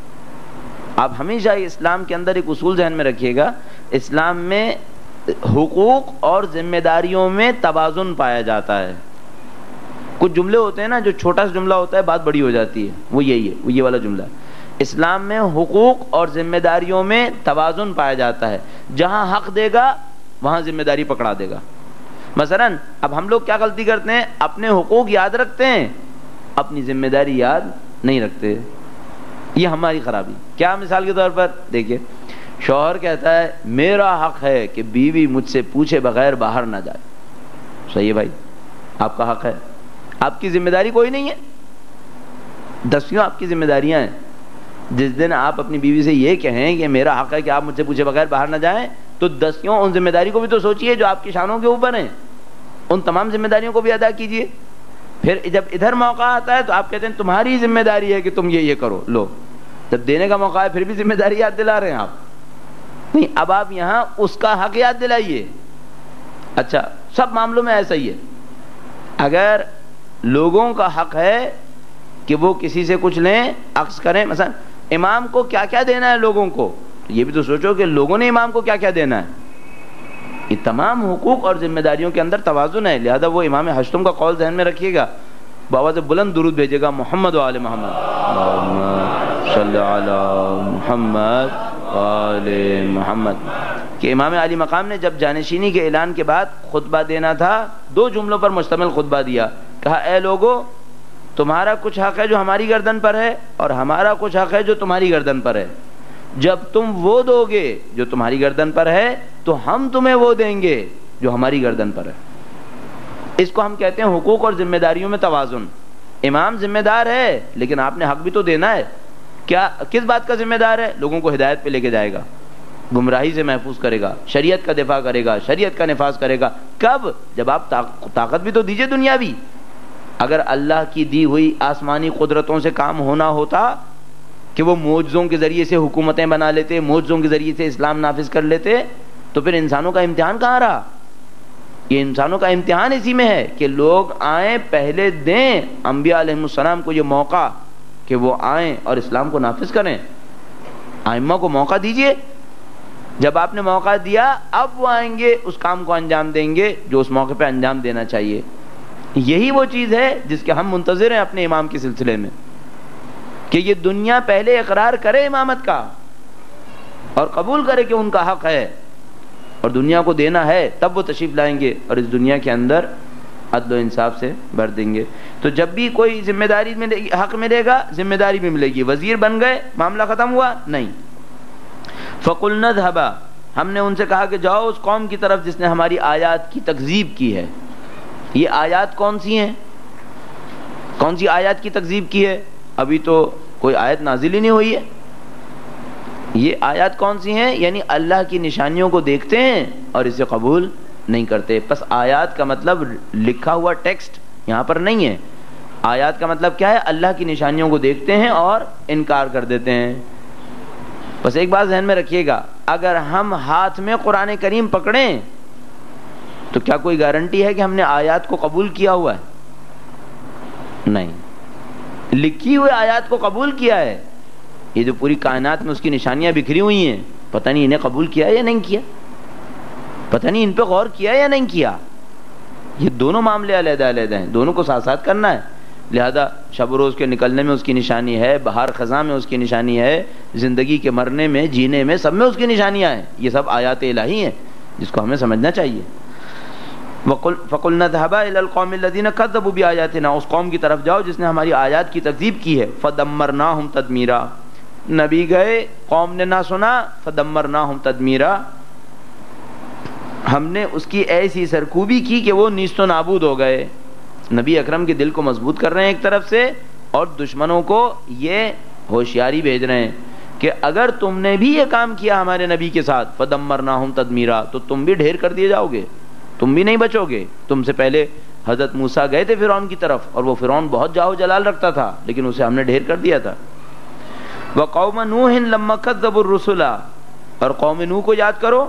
آپ ہمیشہ اسلام کے اندر ایک اصول ذہن میں رکھیے گا، اسلام میں حقوق اور ذمہ داریوں میں توازن پایا جاتا ہے. کچھ جملے ہوتے ہیں نا جو چھوٹا سا جملہ ہوتا ہے بات بڑی ہو جاتی ہے، وہ یہی ہے، وہ یہ والا جملہ. اسلام میں حقوق اور ذمہ داریوں میں توازن پایا جاتا ہے، جہاں حق دے گا وہاں ذمہ داری پکڑا دے گا. مثلا اب ہم لوگ کیا غلطی کرتے ہیں، اپنے حقوق یاد رکھتے ہیں، اپنی ذمہ داری یاد نہیں رکھتے. یہ ہماری خرابی. کیا مثال کے طور پر دیکھیے، شوہر کہتا ہے میرا حق ہے کہ بیوی مجھ سے پوچھے بغیر باہر نہ جائے. صحیح ہے بھائی، آپ کا حق ہے، آپ کی ذمہ داری کوئی نہیں ہے، دسیوں آپ کی ذمہ داریاں ہیں. جس دن آپ اپنی بیوی سے یہ کہیں کہ میرا حق ہے کہ آپ مجھ سے پوچھے بغیر باہر نہ جائیں، تو دسیوں ان ذمہ داری کو بھی تو سوچیے جو آپ کی شانوں کے اوپر ہیں، ان تمام ذمہ داریوں کو بھی ادا کیجیے. پھر جب ادھر موقع آتا ہے تو آپ کہتے ہیں تمہاری ذمہ داری ہے کہ تم یہ کرو. لو، جب دینے کا موقع ہے پھر بھی ذمہ داری یاد دلا رہے ہیں آپ. نہیں، اب آپ یہاں اس کا حق یاد دلائیے. اچھا، سب معاملوں میں ایسا ہی ہے. اگر لوگوں کا حق ہے کہ وہ کسی سے کچھ لیں، عکس کریں، مثلا امام کو کیا کیا دینا ہے لوگوں کو، یہ بھی تو سوچو کہ لوگوں نے امام کو کیا کیا دینا ہے. یہ تمام حقوق اور ذمہ داریوں کے اندر توازن ہے. لہذا وہ امام ہشتم کا قول ذہن میں رکھیے گا. بآواز بلند درود بھیجے گا محمد و آل محمد. اللہم صلی علی محمد و آل محمد. کہ امام علی مقام نے جب جانشینی کے اعلان کے بعد خطبہ دینا تھا، 2 جملوں پر مشتمل خطبہ دیا. کہا اے لوگو، تمہارا کچھ حق ہے جو ہماری گردن پر ہے، اور ہمارا کچھ حق ہے جو تمہاری گردن پر ہے. جب تم وہ دو گے جو تمہاری گردن پر ہے تو ہم تمہیں وہ دیں گے جو ہماری گردن پر ہے. اس کو ہم کہتے ہیں حقوق اور ذمہ داریوں میں توازن. امام ذمہ دار ہے لیکن آپ نے حق بھی تو دینا ہے. کیا کس بات کا ذمہ دار ہے؟ لوگوں کو ہدایت پہ لے کے جائے گا، گمراہی سے محفوظ کرے گا، شریعت کا دفاع کرے گا، شریعت کا نفاذ کرے گا. کب؟ جب آپ طاقت بھی تو دیجئے دنیاوی. اگر اللہ کی دی ہوئی آسمانی قدرتوں سے کام ہونا ہوتا کہ وہ معجزوں کے ذریعے سے حکومتیں بنا لیتے، معجزوں کے ذریعے سے اسلام نافذ کر لیتے، تو پھر انسانوں کا امتحان کہاں رہا؟ یہ انسانوں کا امتحان اسی میں ہے کہ لوگ آئیں، پہلے دیں انبیاء علیہ السلام کو یہ موقع کہ وہ آئیں اور اسلام کو نافذ کریں. ائمہ کو موقع دیجئے. جب آپ نے موقع دیا، اب وہ آئیں گے، اس کام کو انجام دیں گے جو اس موقع پہ انجام دینا چاہیے. یہی وہ چیز ہے جس کے ہم منتظر ہیں اپنے امام کے سلسلے میں، کہ یہ دنیا پہلے اقرار کرے امامت کا اور قبول کرے کہ ان کا حق ہے اور دنیا کو دینا ہے، تب وہ تشریف لائیں گے اور اس دنیا کے اندر عدل و انصاف سے بھر دیں گے. تو جب بھی کوئی ذمہ داری ملے گی، حق ملے گا، ذمہ داری بھی ملے گی. وزیر بن گئے، معاملہ ختم ہوا؟ نہیں. فَقُلْنَا اذْهَبَا، ہم نے ان سے کہا کہ جاؤ اس قوم کی طرف جس نے ہماری آیات کی تکذیب کی ہے. یہ آیات کون سی ہیں؟ کون سی آیات کی تکذیب کی ہے؟ ابھی تو کوئی آیت نازل ہی نہیں ہوئی ہے. یہ آیات کون سی ہیں؟ یعنی اللہ کی نشانیوں کو دیکھتے ہیں اور اسے قبول نہیں کرتے. پس آیات کا مطلب لکھا ہوا ٹیکسٹ یہاں پر نہیں ہے. آیات کا مطلب کیا ہے؟ اللہ کی نشانیوں کو دیکھتے ہیں اور انکار کر دیتے ہیں. بس ایک بات ذہن میں رکھیے گا، اگر ہم ہاتھ میں قرآن کریم پکڑیں تو کیا کوئی گارنٹی ہے کہ ہم نے آیات کو قبول کیا ہوا ہے؟ نہیں. لکھی ہوئی آیات کو قبول کیا ہے. یہ جو پوری کائنات میں اس کی نشانیاں بکھری ہوئی ہیں، پتہ نہیں انہیں قبول کیا یا نہیں کیا، پتہ نہیں ان پہ غور کیا یا نہیں کیا. یہ دونوں معاملے علیحدہ علیحدہ ہیں، دونوں کو ساتھ ساتھ کرنا ہے. لہذا شب و روز کے نکلنے میں اس کی نشانی ہے، بہار خزاں میں اس کی نشانی ہے، زندگی کے مرنے میں، جینے میں، سب میں اس کی نشانیاں ہیں. یہ سب آیات الہی ہیں جس کو ہمیں سمجھنا چاہیے. فَقُلْنَا اذْهَبَا إِلَى الْقَوْمِ الَّذِينَ كَذَّبُوا بِآيَاتِنَا، اس قوم کی طرف جاؤ جس نے ہماری آیات کی تکذیب کی ہے. فَدَمَّرْنَاهُمْ تَدْمِيرًا، نبی گئے، قوم نے نہ سنا. فَدَمَّرْنَاهُمْ تَدْمِيرًا، ہم نے اس کی ایسی سرکوبی کی کہ وہ نیست و نابود ہو گئے. نبی اکرم کے دل کو مضبوط کر رہے ہیں ایک طرف سے، اور دشمنوں کو یہ ہوشیاری بھیج رہے ہیں کہ اگر تم نے بھی یہ کام کیا ہمارے نبی کے ساتھ فدمرناہم تدمیرا، تو تم بھی ڈھیر کر دیے جاؤ گے، تم بھی نہیں بچو گے۔ تم سے پہلے حضرت موسیٰ گئے تھے فرعون کی طرف، اور وہ فرعون بہت جاہ و جلال رکھتا تھا، لیکن اسے ہم نے ڈھیر کر دیا تھا۔ وقوم نوح لما کذبوا الرسل، اور قوم نوح کو یاد کرو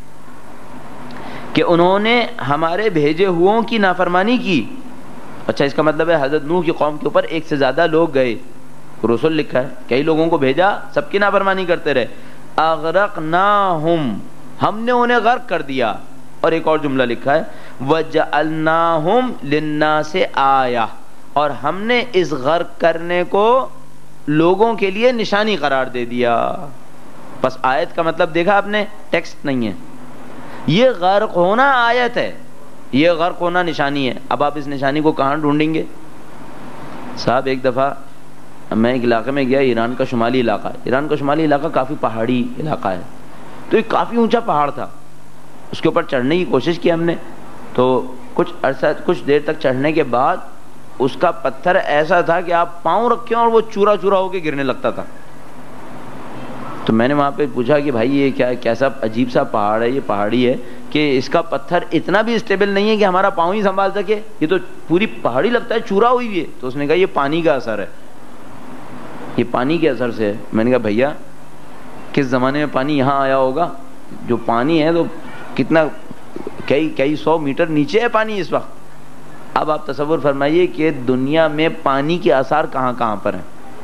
کہ انہوں نے ہمارے بھیجے ہوں کی نافرمانی کی۔ اچھا، اس کا مطلب ہے حضرت نوح کی قوم کے اوپر ایک سے زیادہ لوگ گئے، رسول لکھا ہے، کئی لوگوں کو بھیجا، سب کی نافرمانی کرتے رہے۔ اغرقناہم، ہم نے انہیں غرق کر دیا۔ اور ایک اور جملہ لکھا ہے وجعلناہم للناس آیہ، اور ہم نے اس غرق کرنے کو لوگوں کے لیے نشانی قرار دے دیا۔ بس آیت کا مطلب دیکھا آپ نے، ٹیکسٹ نہیں ہے، یہ غرق ہونا آیت ہے، یہ غرق ہونا نشانی ہے۔ اب آپ اس نشانی کو کہاں ڈھونڈیں گے؟ صاحب ایک دفعہ میں ایک علاقے میں گیا، ایران کا شمالی علاقہ ہے، ایران کا شمالی علاقہ کافی پہاڑی علاقہ ہے، تو ایک کافی اونچا پہاڑ تھا، اس کے اوپر چڑھنے کی کوشش کی ہم نے، تو کچھ دیر تک چڑھنے کے بعد اس کا پتھر ایسا تھا کہ آپ پاؤں رکھیں اور وہ چورا چورا ہو کے گرنے لگتا تھا۔ تو میں نے وہاں پہ پوچھا کہ بھائی یہ کیا، کیسا عجیب سا پہاڑ ہے، یہ پہاڑی ہے کہ اس کا پتھر اتنا بھی اسٹیبل نہیں ہے کہ ہمارا پاؤں ہی سنبھال سکے، یہ تو پوری پہاڑی لگتا ہے، چورا ہوئی ہے۔ تو اس نے کہا یہ پانی کا اثر ہے، یہ پانی کے اثر سے ہے۔ میں نے کہا بھیا کس زمانے میں پانی یہاں آیا ہوگا؟ جو پانی ہے تو کتنا کئی سو میٹر نیچے ہے پانی اس وقت۔ اب آپ تصور فرمائیے کہ دنیا میں پانی کے آثار کہاں کہاں پر ہیں،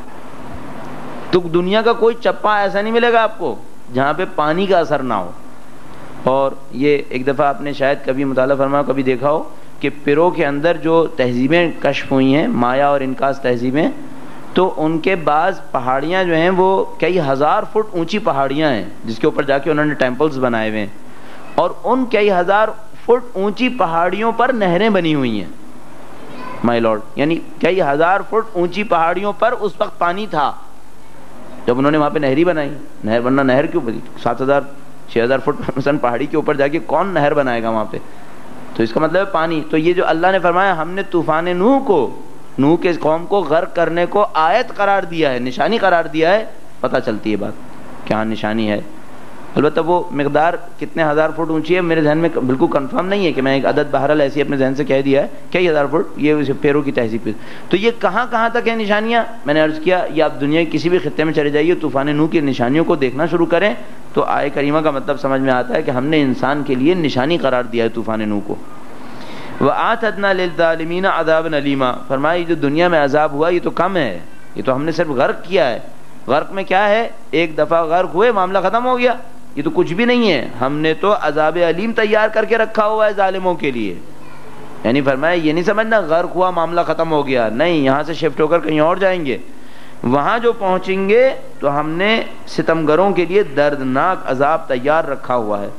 تو دنیا کا کوئی چپا ایسا نہیں ملے گا آپ کو جہاں پہ پانی کا اثر نہ ہو۔ اور یہ ایک دفعہ آپ نے شاید کبھی مطالعہ فرمایا، کبھی دیکھا ہو کہ پیرو کے اندر جو تہذیبیں کشف ہوئی ہیں، مایا اور انکاس تہذیبیں، تو ان کے بعض پہاڑیاں جو ہیں وہ کئی ہزار فٹ اونچی پہاڑیاں ہیں جس کے اوپر جا کے انہوں نے ٹیمپلز بنائے ہوئے ہیں، اور ان کئی ہزار فٹ اونچی پہاڑیوں پر نہریں بنی ہوئی ہیں مائی لارڈ، یعنی کئی ہزار فٹ اونچی پہاڑیوں پر اس وقت پانی تھا جب انہوں نے وہاں پہ نہری بنائی۔ نہر بننا، نہر کیوں بنی؟ 7,000-6,000 فٹ مثلا پہاڑی کے اوپر جا کے کون نہر بنائے گا وہاں پہ؟ تو اس کا مطلب ہے پانی۔ تو یہ جو اللہ نے فرمایا ہم نے طوفان نوح کے قوم کو غرق کرنے کو آیت قرار دیا ہے، نشانی قرار دیا ہے، پتہ چلتی ہے بات کیا نشانی ہے۔ البتہ وہ مقدار کتنے ہزار فٹ اونچی ہے میرے ذہن میں بالکل کنفرم نہیں ہے کہ میں ایک عدد بہرحال ایسی اپنے ذہن سے کہہ دیا ہے کئی ہزار فٹ، یہ پیرو کی تہذیب پہ۔ تو یہ کہاں کہاں تک ہے نشانیاں؟ میں نے عرض کیا یہ آپ دنیا کے کسی بھی خطے میں چلے جائیے، طوفان نوح کی نشانیوں کو دیکھنا شروع کریں تو آیہ کریمہ کا مطلب سمجھ میں آتا ہے کہ ہم نے انسان کے لیے نشانی قرار دیا ہے طوفان نوح کو۔ وَآتَدْنَا لِلظَّالِمِينَ عَذَابًا أَلِيمًا، فرمایا جو دنیا میں عذاب ہوا یہ تو کم ہے، یہ تو ہم نے صرف غرق کیا ہے۔ غرق میں کیا ہے؟ ایک دفعہ غرق ہوئے معاملہ ختم ہو گیا، یہ تو کچھ بھی نہیں ہے، ہم نے تو عذاب علیم تیار کر کے رکھا ہوا ہے ظالموں کے لیے۔ یعنی فرمایا یہ نہیں سمجھنا غرق ہوا معاملہ ختم ہو گیا، نہیں، یہاں سے شفٹ ہو کر کہیں اور جائیں گے، وہاں جو پہنچیں گے تو ہم نے ستمگروں کے لیے دردناک عذاب تیار رکھا ہوا ہے۔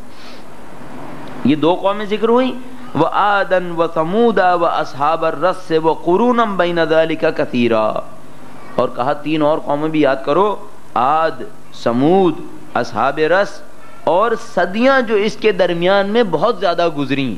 یہ دو قومیں ذکر ہوئی، وَعَادًا وَثَمُودَ وَأَصْحَابَ الرَّسِّ وَقُرُونًا بَيْنَ ذَلِكَ كَثِيرًا، اور کہا تین اور قومیں بھی یاد کرو، عاد، سمود، اصحاب رس، اور صدیاں جو اس کے درمیان میں بہت زیادہ گزریں،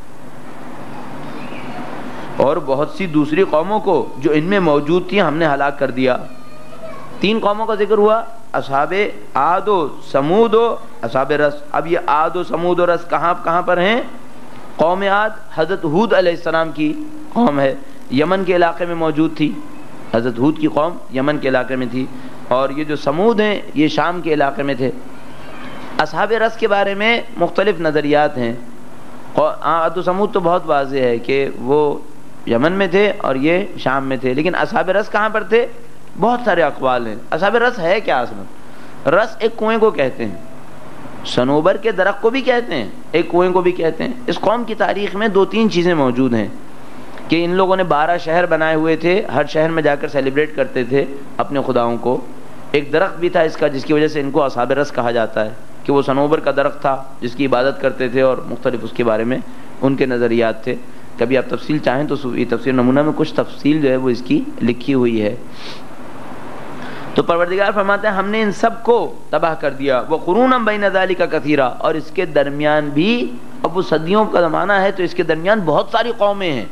اور بہت سی دوسری قوموں کو جو ان میں موجود تھی ہم نے ہلاک کر دیا۔ تین قوموں کا ذکر ہوا، اصحاب عاد و سمود و اصحاب رس۔ اب یہ عاد و سمود و رس کہاں پر ہیں؟ قوم عاد حضرت ہود علیہ السلام کی قوم ہے، یمن کے علاقے میں موجود تھی، حضرت ہود کی قوم یمن کے علاقے میں تھی، اور یہ جو سمود ہیں یہ شام کے علاقے میں تھے۔ اصحاب رس کے بارے میں مختلف نظریات ہیں، عاد و سمود تو بہت واضح ہے کہ وہ یمن میں تھے اور یہ شام میں تھے، لیکن اصحاب رس کہاں پر تھے؟ بہت سارے اقوال ہیں۔ اصحاب رس ہے کیا اصل؟ رس ایک کنویں کو کہتے ہیں، صنوبر کے درخت کو بھی کہتے ہیں، ایک کنویں کو بھی کہتے ہیں۔ اس قوم کی تاریخ میں 2-3 چیزیں موجود ہیں کہ ان لوگوں نے 12 شہر بنائے ہوئے تھے، ہر شہر میں جا کر سیلیبریٹ کرتے تھے اپنے خداؤں کو۔ ایک درخت بھی تھا اس کا جس کی وجہ سے ان کو اصحاب رس کہا جاتا ہے کہ وہ صنوبر کا درخت تھا جس کی عبادت کرتے تھے، اور مختلف اس کے بارے میں ان کے نظریات تھے۔ کبھی آپ تفصیل چاہیں تو یہ تفسیر نمونہ میں کچھ تفصیل جو ہے وہ اس کی لکھی ہوئی ہے۔ تو پروردگار فرماتے ہیں ہم نے ان سب کو تباہ کر دیا، وَقُرُونًا بَيْنَ ذَلِكَ كَثِيرًا، اور اس کے درمیان بھی، اب وہ صدیوں کا زمانہ ہے تو اس کے درمیان بہت ساری قومیں ہیں،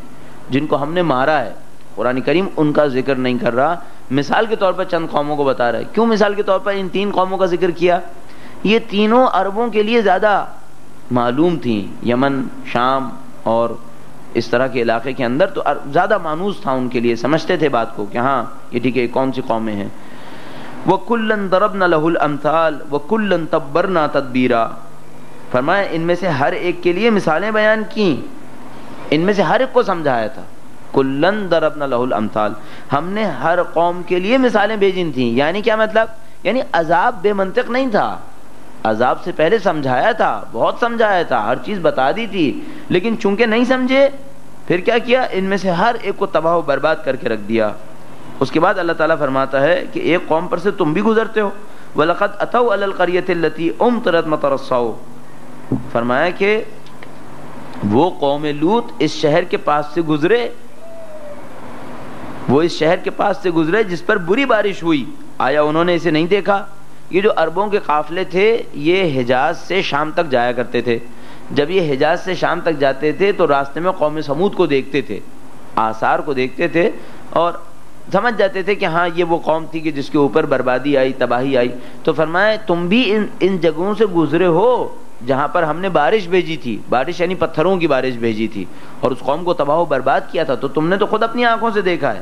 جن کو ہم نے مارا ہے، قرآن کریم ان کا ذکر نہیں کر رہا، مثال کے طور پر چند قوموں کو بتا رہا ہے۔ کیوں مثال کے طور پر ان 3 قوموں کا ذکر کیا؟ یہ تینوں عربوں کے لیے زیادہ معلوم تھیں، یمن، شام اور اس طرح کے علاقے کے اندر تو زیادہ مانوس تھا ان کے لیے، سمجھتے تھے بات کو کہ ہاں یہ ٹھیک ہے، کون سی قومیں ہیں۔ وَكُلًّا ضَرَبْنَا لَهُ الْأَمْثَالَ وَكُلًّا تَبَّرْنَا تَدْبِيرًا، فرمایا ان میں سے ہر ایک کے لیے مثالیں بیان کی، ان میں سے ہر ایک کو سمجھایا تھا۔ کُلًّا ضَرَبْنَا لَهُ الْأَمْثَالَ، ہم نے ہر قوم کے لیے مثالیں بھیجی تھیں۔ یعنی کیا مطلب؟ یعنی عذاب بے منطق نہیں تھا، عذاب سے پہلے سمجھایا تھا، بہت سمجھایا تھا، ہر چیز بتا دی تھی، لیکن چونکہ نہیں سمجھے پھر کیا کیا؟ ان میں سے ہر ایک کو تباہ و برباد کر کے رکھ دیا۔ اس کے بعد اللہ تعالیٰ فرماتا ہے کہ ایک قوم پر سے تم بھی گزرتے ہو، وَلَقَدْ أَتَوْا عَلَى الْقَرْيَةِ الَّتِي أُمْطِرَتْ مَطَرَ السَّوْءِ، فرمایا کہ وہ قوم لوط اس شہر کے پاس سے گزرے، وہ اس شہر کے پاس سے گزرے جس پر بری بارش ہوئی، آیا انہوں نے اسے نہیں دیکھا؟ یہ جو عربوں کے قافلے تھے یہ حجاز سے شام تک جایا کرتے تھے، جب یہ حجاز سے شام تک جاتے تھے تو راستے میں قوم سمود کو دیکھتے تھے، آثار کو دیکھتے تھے اور سمجھ جاتے تھے کہ ہاں یہ وہ قوم تھی کہ جس کے اوپر بربادی آئی، تباہی آئی۔ تو فرمایا تم بھی ان جگہوں سے گزرے ہو جہاں پر ہم نے بارش بھیجی تھی، بارش یعنی پتھروں کی بارش بھیجی تھی، اور اس قوم کو تباہ و برباد کیا تھا، تو تم نے تو خود اپنی آنکھوں سے دیکھا ہے،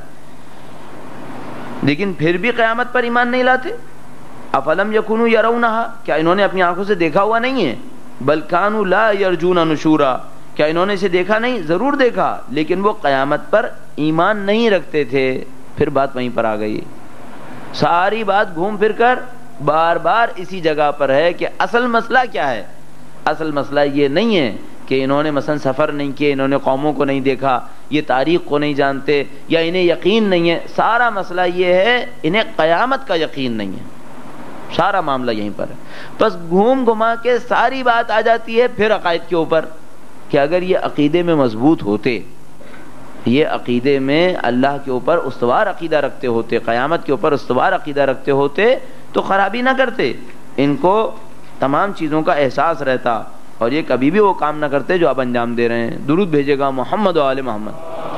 لیکن پھر بھی قیامت پر ایمان نہیں لاتے۔ افلم یکونوا یرونہا، کیا انہوں نے اپنی آنکھوں سے دیکھا ہوا نہیں ہے؟ بل کانوا لا یرجون نشورا، کیا انہوں نے اسے دیکھا نہیں؟ ضرور دیکھا، لیکن وہ قیامت پر ایمان نہیں رکھتے تھے۔ پھر بات وہیں پر آ گئی، ساری بات گھوم پھر کر بار بار اسی جگہ پر ہے کہ اصل مسئلہ کیا ہے؟ اصل مسئلہ یہ نہیں ہے کہ انہوں نے مثلا سفر نہیں کیے، انہوں نے قوموں کو نہیں دیکھا، یہ تاریخ کو نہیں جانتے، یا انہیں یقین نہیں ہے، سارا مسئلہ یہ ہے انہیں قیامت کا یقین نہیں ہے، سارا معاملہ یہیں پر ہے۔ بس گھوم گھما کے ساری بات آ جاتی ہے پھر عقائد کے اوپر، کہ اگر یہ عقیدے میں مضبوط ہوتے، یہ عقیدے میں اللہ کے اوپر استوار عقیدہ رکھتے ہوتے، قیامت کے اوپر استوار عقیدہ رکھتے ہوتے تو خرابی نہ کرتے، ان کو تمام چیزوں کا احساس رہتا اور یہ کبھی بھی وہ کام نہ کرتے جو آپ انجام دے رہے ہیں۔ درود بھیجے گا محمد و آل محمد،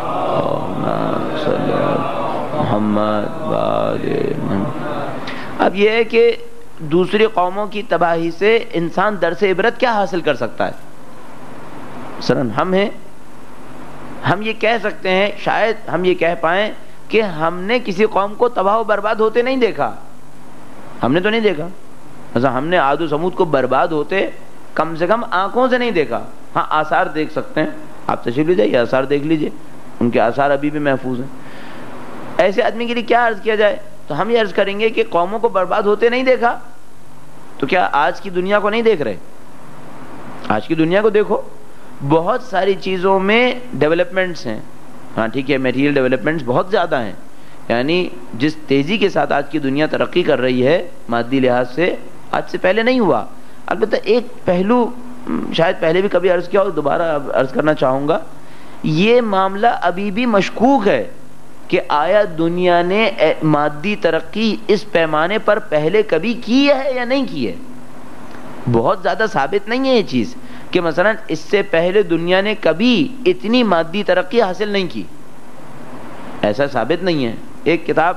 اب یہ ہے کہ دوسری قوموں کی تباہی سے انسان درس عبرت کیا حاصل کر سکتا ہے؟ مثلا ہم ہیں، ہم یہ کہہ سکتے ہیں، شاید ہم یہ کہہ پائیں کہ ہم نے کسی قوم کو تباہ و برباد ہوتے نہیں دیکھا، ہم نے تو نہیں دیکھا، مثلا ہم نے عاد و سمود کو برباد ہوتے کم سے کم آنکھوں سے نہیں دیکھا، ہاں آثار دیکھ سکتے ہیں، آپ تشریف لے جائیے آثار دیکھ لیجئے، ان کے آثار ابھی بھی محفوظ ہیں۔ ایسے آدمی کے لیے کیا عرض کیا جائے؟ تو ہم یہ عرض کریں گے کہ قوموں کو برباد ہوتے نہیں دیکھا، تو کیا آج کی دنیا کو نہیں دیکھ رہے؟ آج کی دنیا کو دیکھو، بہت ساری چیزوں میں ڈیولپمنٹس ہیں، ہاں ٹھیک ہے، میٹیریل ڈیولپمنٹس بہت زیادہ ہیں، یعنی جس تیزی کے ساتھ آج کی دنیا ترقی کر رہی ہے مادی لحاظ سے، آج سے پہلے نہیں ہوا۔ البتہ ایک پہلو شاید پہلے بھی کبھی عرض کیا ہو، دوبارہ عرض کرنا چاہوں گا، یہ معاملہ ابھی بھی مشکوک ہے کہ آیا دنیا نے مادی ترقی اس پیمانے پر پہلے کبھی کی ہے یا نہیں کی ہے؟ بہت زیادہ ثابت نہیں ہے یہ چیز کہ مثلا اس سے پہلے دنیا نے کبھی اتنی مادی ترقی حاصل نہیں کی، ایسا ثابت نہیں ہے۔ ایک کتاب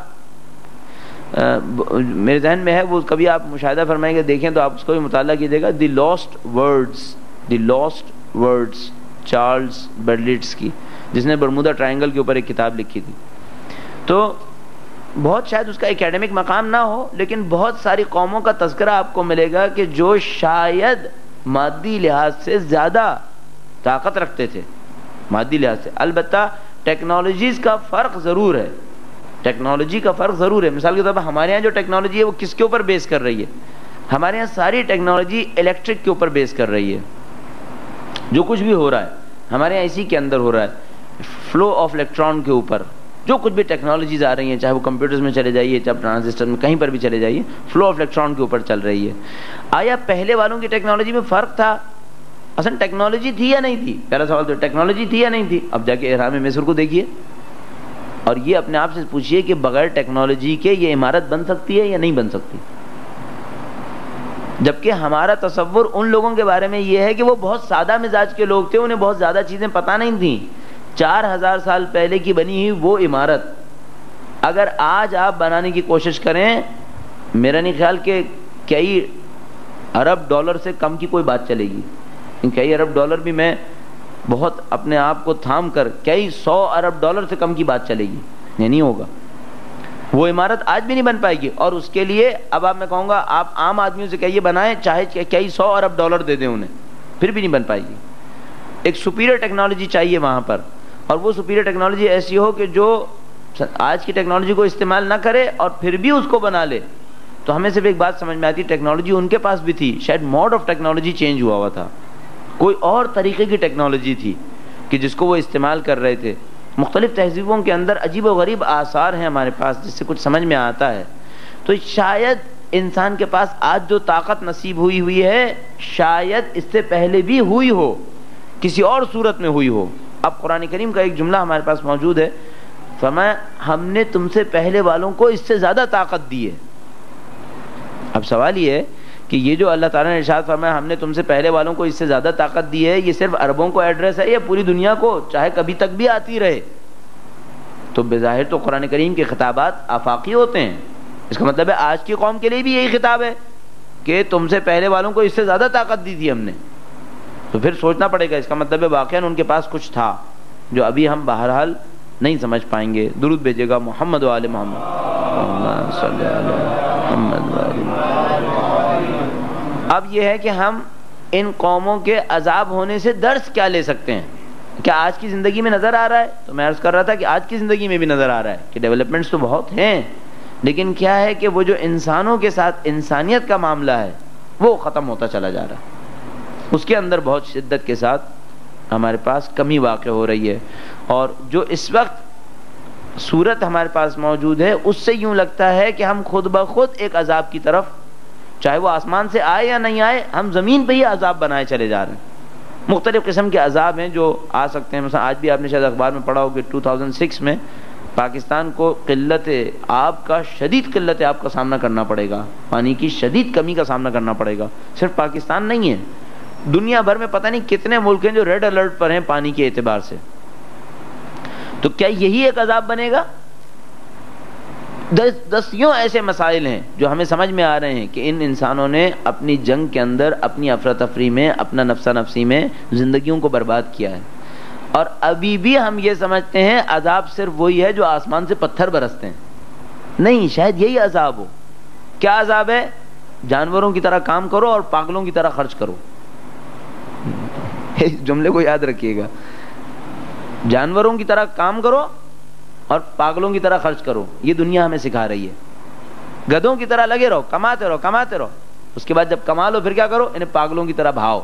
میرے ذہن میں ہے، وہ کبھی آپ مشاہدہ فرمائیں گے، دیکھیں تو آپ اس کو بھی مطالعہ کیجیے گا، the last words Charles Berlitz کی، جس نے برمودا ٹرائنگل کے اوپر ایک کتاب لکھی تھی۔ تو بہت شاید اس کا اکیڈمک مقام نہ ہو، لیکن بہت ساری قوموں کا تذکرہ آپ کو ملے گا کہ جو شاید مادی لحاظ سے زیادہ طاقت رکھتے تھے، مادی لحاظ سے۔ البتہ ٹیکنالوجیز کا فرق ضرور ہے، ٹیکنالوجی کا فرق ضرور ہے۔ مثال کے طور پر ہمارے یہاں جو ٹیکنالوجی ہے وہ کس کے اوپر بیس کر رہی ہے؟ ہمارے یہاں ساری ٹیکنالوجی الیکٹرک کے اوپر بیس کر رہی ہے، جو کچھ بھی ہو رہا ہے ہمارے یہاں اسی کے اندر ہو رہا ہے، فلو آف الیکٹران کے اوپر جو کچھ بھی ٹیکنالوجیز آ رہی ہیں، چاہے وہ کمپیوٹرز میں چلے جائیے، چاہے ٹرانزسٹر میں، کہیں پر بھی چلے جائیے، فلو آف الیکٹران کے اوپر چل رہی ہے۔ آیا پہلے والوں کی ٹیکنالوجی میں فرق تھا؟ اصل ٹیکنالوجی تھی یا نہیں تھی؟ پہلا سوال تو ٹیکنالوجی تھی یا نہیں تھی؟ اب جا کے احرام مصر کو دیکھیے اور یہ اپنے آپ سے پوچھئے کہ بغیر ٹیکنالوجی کے یہ عمارت بن سکتی ہے یا نہیں بن سکتی؟ جبکہ ہمارا تصور ان لوگوں کے بارے میں یہ ہے کہ وہ بہت سادہ مزاج کے لوگ تھے، انہیں بہت زیادہ چیزیں پتہ نہیں تھیں، 4000 سال پہلے کی بنی ہوئی وہ عمارت اگر آج آپ بنانے کی کوشش کریں، میرا نہیں خیال کہ کئی ارب ڈالر سے کم کی کوئی بات چلے گی. کئی ارب ڈالر بھی میں بہت اپنے آپ کو تھام کر کئی 100 ارب ڈالر سے کم کی بات چلے گی، یہ نہیں ہوگا. وہ عمارت آج بھی نہیں بن پائے گی. اور اس کے لیے اب آپ میں کہوں گا آپ عام آدمیوں سے کہیے بنائیں، چاہے کئی 100 ارب ڈالر دے دیں انہیں، پھر بھی نہیں بن پائے گی. ایک سپیریئر ٹیکنالوجی چاہیے وہاں پر، اور وہ سپیریئر ٹیکنالوجی ایسی ہو کہ جو آج کی ٹیکنالوجی کو استعمال نہ کرے اور پھر بھی اس کو بنا لے. تو ہمیں صرف ایک بات سمجھ میں آتی، ٹیکنالوجی ان کے پاس بھی تھی، شاید موڈ آف ٹیکنالوجی چینج ہوا تھا، کوئی اور طریقے کی ٹیکنالوجی تھی کہ جس کو وہ استعمال کر رہے تھے. مختلف تہذیبوں کے اندر عجیب و غریب آثار ہیں ہمارے پاس جس سے کچھ سمجھ میں آتا ہے. تو شاید انسان کے پاس آج جو طاقت نصیب ہوئی ہے شاید اس سے پہلے بھی ہوئی ہو، کسی اور صورت میں ہوئی ہو. اب قرآن کریم کا ایک جملہ ہمارے پاس موجود ہے، فرمایا ہم نے تم سے پہلے والوں کو اس سے زیادہ طاقت دی ہے. اب سوال یہ ہے کہ یہ جو اللہ تعالیٰ نے ارشاد فرمایا ہم نے تم سے پہلے والوں کو اس سے زیادہ طاقت دی ہے، یہ صرف عربوں کو ایڈریس ہے یا پوری دنیا کو، چاہے کبھی تک بھی آتی رہے؟ تو بظاہر تو قرآن کریم کے خطابات آفاقی ہوتے ہیں. اس کا مطلب ہے آج کی قوم کے لیے بھی یہی خطاب ہے کہ تم سے پہلے والوں کو اس سے زیادہ طاقت دی تھی ہم نے. تو پھر سوچنا پڑے گا، اس کا مطلب ہے واقعاً ان کے پاس کچھ تھا جو ابھی ہم بہرحال نہیں سمجھ پائیں گے. درود بھیجے گا محمد و آل محمد. اللہم صلی علی محمد و آل محمد. اب یہ ہے کہ ہم ان قوموں کے عذاب ہونے سے درس کیا لے سکتے ہیں؟ کیا آج کی زندگی میں نظر آ رہا ہے؟ تو میں عرض کر رہا تھا کہ آج کی زندگی میں بھی نظر آ رہا ہے کہ ڈیولپمنٹس تو بہت ہیں، لیکن کیا ہے کہ وہ جو انسانوں کے ساتھ انسانیت کا معاملہ ہے وہ ختم ہوتا چلا جا رہا ہے. اس کے اندر بہت شدت کے ساتھ ہمارے پاس کمی واقع ہو رہی ہے. اور جو اس وقت صورت ہمارے پاس موجود ہے اس سے یوں لگتا ہے کہ ہم خود بخود ایک عذاب کی طرف، چاہے وہ آسمان سے آئے یا نہیں آئے، ہم زمین پہ ہی عذاب بنائے چلے جا رہے ہیں. مختلف قسم کے عذاب ہیں جو آ سکتے ہیں. مثلا آج بھی آپ نے شاید اخبار میں پڑھا ہو کہ 2006 میں پاکستان کو قلت آب کا، شدید قلت آب کا سامنا کرنا پڑے گا، پانی کی شدید کمی کا سامنا کرنا پڑے گا. صرف پاکستان نہیں ہے، دنیا بھر میں پتہ نہیں کتنے ملک ہیں جو ریڈ الرٹ پر ہیں پانی کے اعتبار سے. تو کیا یہی ایک عذاب بنے گا؟ دسیوں ایسے مسائل ہیں جو ہمیں سمجھ میں آ رہے ہیں کہ ان انسانوں نے اپنی جنگ کے اندر، اپنی افراتفری میں، اپنا نفسا نفسی میں زندگیوں کو برباد کیا ہے. اور ابھی بھی ہم یہ سمجھتے ہیں عذاب صرف وہی ہے جو آسمان سے پتھر برستے ہیں. نہیں، شاید یہی عذاب ہو. کیا عذاب ہے؟ جانوروں کی طرح کام کرو اور پاگلوں کی طرح خرچ کرو. اس جملے کو یاد رکھیے گا، جانوروں کی طرح کام کرو اور پاگلوں کی طرح خرچ کرو. یہ دنیا ہمیں سکھا رہی ہے. گدھوں کی طرح لگے رہو، کماتے رہو کماتے رہو، اس کے بعد جب کما لو پھر کیا کرو؟ انہیں پاگلوں کی طرح بھاؤ.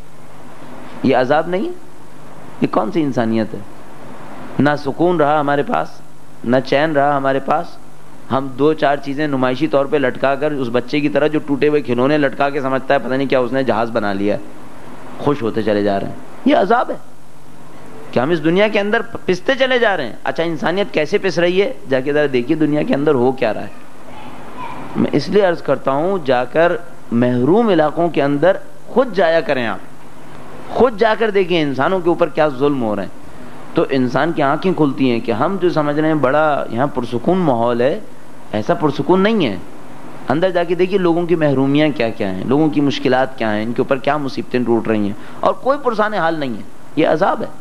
یہ عذاب نہیں ہے؟ یہ کون سی انسانیت ہے؟ نہ سکون رہا ہمارے پاس، نہ چین رہا ہمارے پاس. ہم 2-4 چیزیں نمائشی طور پہ لٹکا کر، اس بچے کی طرح جو ٹوٹے ہوئے کھلونے لٹکا کے سمجھتا ہے پتہ نہیں کیا اس نے جہاز بنا لیا، خوش ہوتے چلے جا رہے ہیں. یہ عذاب ہے کہ ہم اس دنیا کے اندر پستے چلے جا رہے ہیں. اچھا انسانیت کیسے پس رہی ہے؟ جا کے ذرا دیکھیے دنیا کے اندر ہو کیا رہا ہے. میں اس لیے عرض کرتا ہوں جا کر محروم علاقوں کے اندر خود جایا کریں، آپ خود جا کر دیکھیں انسانوں کے اوپر کیا ظلم ہو رہے ہیں. تو انسان کی آنکھیں کھلتی ہیں کہ ہم جو سمجھ رہے ہیں بڑا یہاں پرسکون ماحول ہے، ایسا پرسکون نہیں ہے. اندر جا کے دیکھیے لوگوں کی محرومیاں کیا کیا ہیں، لوگوں کی مشکلات کیا ہیں، ان کے اوپر کیا مصیبتیں ٹوٹ رہی ہیں، اور کوئی پرسان حال نہیں ہے. یہ عذاب ہے.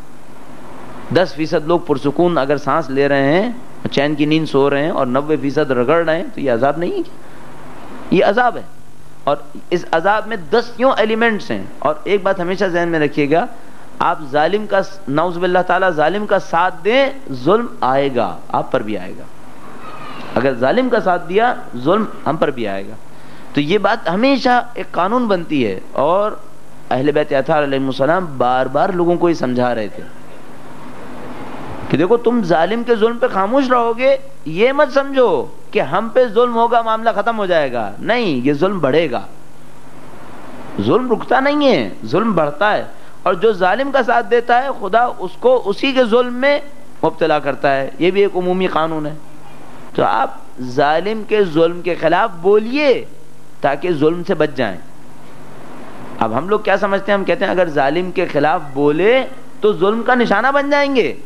10% لوگ پرسکون اگر سانس لے رہے ہیں، چین کی نیند سو رہے ہیں، اور 90% رگڑ رہے ہیں، تو یہ عذاب نہیں ہے؟ یہ عذاب ہے. اور اس عذاب میں 10 ایلیمنٹس ہیں. اور ایک بات ہمیشہ ذہن میں رکھیے گا، آپ ظالم کا، نعوذ باللہ تعالی ظالم کا ساتھ دیں، ظلم آئے گا، آپ پر بھی آئے گا. اگر ظالم کا ساتھ دیا ظلم ہم پر بھی آئے گا. تو یہ بات ہمیشہ ایک قانون بنتی ہے. اور اہل بیت اطہار علیہ السلام بار بار لوگوں کو یہ سمجھا رہے تھے کہ دیکھو تم ظالم کے ظلم پہ خاموش رہو گے، یہ مت سمجھو کہ ہم پہ ظلم ہوگا معاملہ ختم ہو جائے گا. نہیں، یہ ظلم بڑھے گا. ظلم رکتا نہیں ہے، ظلم بڑھتا ہے. اور جو ظالم کا ساتھ دیتا ہے خدا اس کو اسی کے ظلم میں مبتلا کرتا ہے. یہ بھی ایک عمومی قانون ہے. تو آپ ظالم کے ظلم کے خلاف بولیے تاکہ ظلم سے بچ جائیں. اب ہم لوگ کیا سمجھتے ہیں؟ ہم کہتے ہیں اگر ظالم کے خلاف بولے تو ظلم کا نشانہ بن جائیں گے.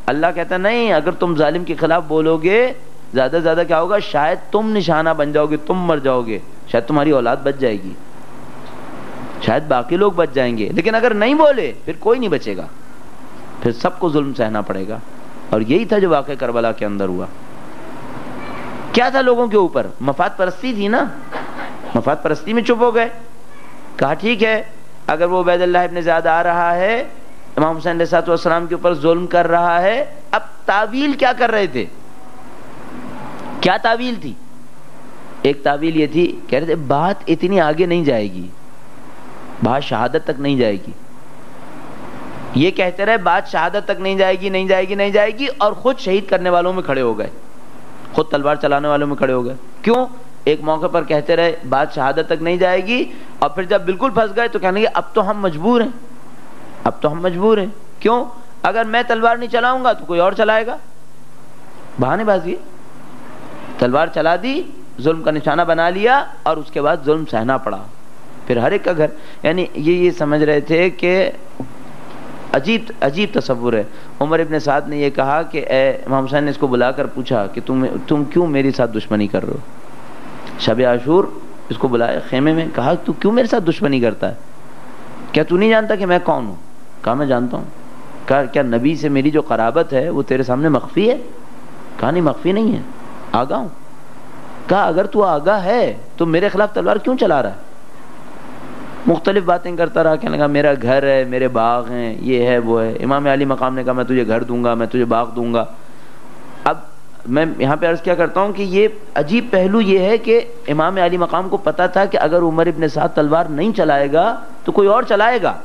اللہ کہتا نہیں، اگر تم ظالم کے خلاف بولو گے زیادہ سے زیادہ کیا ہوگا، شاید تم نشانہ بن جاؤ گے، تم مر جاؤ گے، شاید تمہاری اولاد بچ جائے گی، شاید باقی لوگ بچ جائیں گے، لیکن اگر نہیں بولے پھر کوئی نہیں بچے گا، پھر سب کو ظلم سہنا پڑے گا۔ اور یہی تھا جو واقعہ کربلا کے اندر ہوا۔ کیا تھا لوگوں کے اوپر؟ مفاد پرستی تھی نا، مفاد پرستی میں چپ ہو گئے۔ کہا ٹھیک ہے، اگر وہ عبید اللہ ابن زیاد آ رہا ہے، امام حسین علیہ السلام کے اوپر ظلم کر رہا ہے، اب تعویل کیا کر رہے تھے؟ کیا تعویل تھی؟ ایک تعویل یہ تھی، کہہ رہے تھے بات اتنی آگے نہیں جائے گی، بات شہادت تک نہیں جائے گی۔ یہ کہتے رہے بات شہادت تک نہیں جائے گی، نہیں جائے گی، نہیں جائے گی، اور خود شہید کرنے والوں میں کھڑے ہو گئے، خود تلوار چلانے والوں میں کھڑے ہو گئے۔ کیوں؟ ایک موقع پر کہتے رہے بات شہادت تک نہیں جائے گی، اور پھر جب بالکل پھنس گئے تو کہنے لگے اب تو ہم مجبور ہیں، اب تو ہم مجبور ہیں۔ کیوں؟ اگر میں تلوار نہیں چلاؤں گا تو کوئی اور چلائے گا۔ بہانے بازی، تلوار چلا دی، ظلم کا نشانہ بنا لیا، اور اس کے بعد ظلم سہنا پڑا، پھر ہر ایک کا گھر۔ یعنی یہ سمجھ رہے تھے کہ عجیب تصور ہے۔ عمر ابن سعد نے یہ کہا کہ اے امام حسین نے اس کو بلا کر پوچھا کہ تم کیوں میرے ساتھ دشمنی کر رہے ہو؟ شب عاشور اس کو بلایا خیمے میں، کہا تو کیوں میرے ساتھ دشمنی کرتا ہے؟ کیا تو نہیں جانتا کہ میں کون ہوں؟ کہا میں جانتا ہوں۔ کہا کیا نبی سے میری جو قرابت ہے وہ تیرے سامنے مخفی ہے؟ کہا نہیں مخفی نہیں ہے، آگاہ ہوں۔ کہا اگر تو آگاہ ہے تو میرے خلاف تلوار کیوں چلا رہا ہے؟ مختلف باتیں کرتا رہا، کہنے لگا میرا گھر ہے، میرے باغ ہیں، یہ ہے وہ ہے۔ امام علی مقام نے کہا میں تجھے گھر دوں گا، میں تجھے باغ دوں گا۔ اب میں یہاں پہ عرض کیا کرتا ہوں کہ یہ عجیب پہلو یہ ہے کہ امام علی مقام کو پتا تھا کہ اگر عمر ابن سعد تلوار نہیں چلائے گا تو کوئی اور چلائے گا،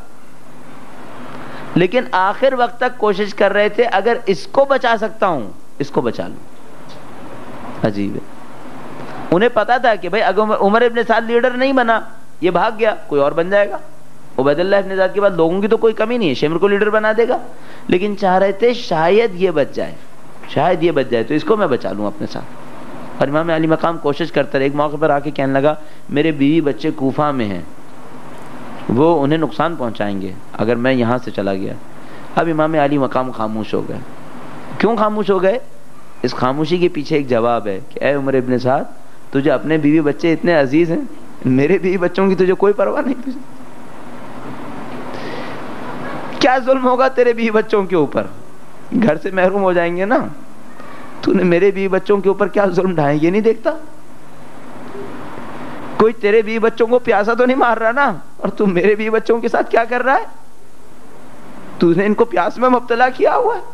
لیکن آخر وقت تک کوشش کر رہے تھے اگر اس کو بچا سکتا ہوں اس کو بچا لوں۔ عجیب ہے، انہیں پتا تھا کہ بھائی اگر عمر ابن سعد لیڈر نہیں بنا، یہ بھاگ گیا، کوئی اور بن جائے گا۔ عبید اللہ ابن زیاد کے بعد لوگوں کی تو کوئی کمی نہیں ہے، شمر کو لیڈر بنا دے گا، لیکن چاہ رہے تھے شاید یہ بچ جائے، شاید یہ بچ جائے تو اس کو میں بچا لوں اپنے ساتھ۔ اور امام علی مقام کوشش کرتا رہے۔ ایک موقع پر آ کے کہنے لگا میرے بیوی بچے کوفہ میں ہیں، وہ انہیں نقصان پہنچائیں گے اگر میں یہاں سے چلا گیا۔ اب امام علی مقام خاموش ہو گئے۔ کیوں خاموش ہو گئے؟ اس خاموشی کے پیچھے ایک جواب ہے کہ اے عمر ابن سعد، تجھے اپنے بیوی بچے اتنے عزیز ہیں، میرے بیوی بچوں کی تجھے کوئی پرواہ نہیں۔ تجھے کیا ظلم ہوگا تیرے بیوی بچوں کے اوپر؟ گھر سے محروم ہو جائیں گے نا۔ تو نے میرے بیوی بچوں کے اوپر کیا ظلم ڈھائے یہ نہیں دیکھتا؟ کوئی تیرے بیوی بچوں کو پیاسا تو نہیں مار رہا نا، اور تم میرے بیوی بچوں کے ساتھ کیا کر رہا ہے؟ تو نے ان کو پیاس میں مبتلا کیا ہوا ہے۔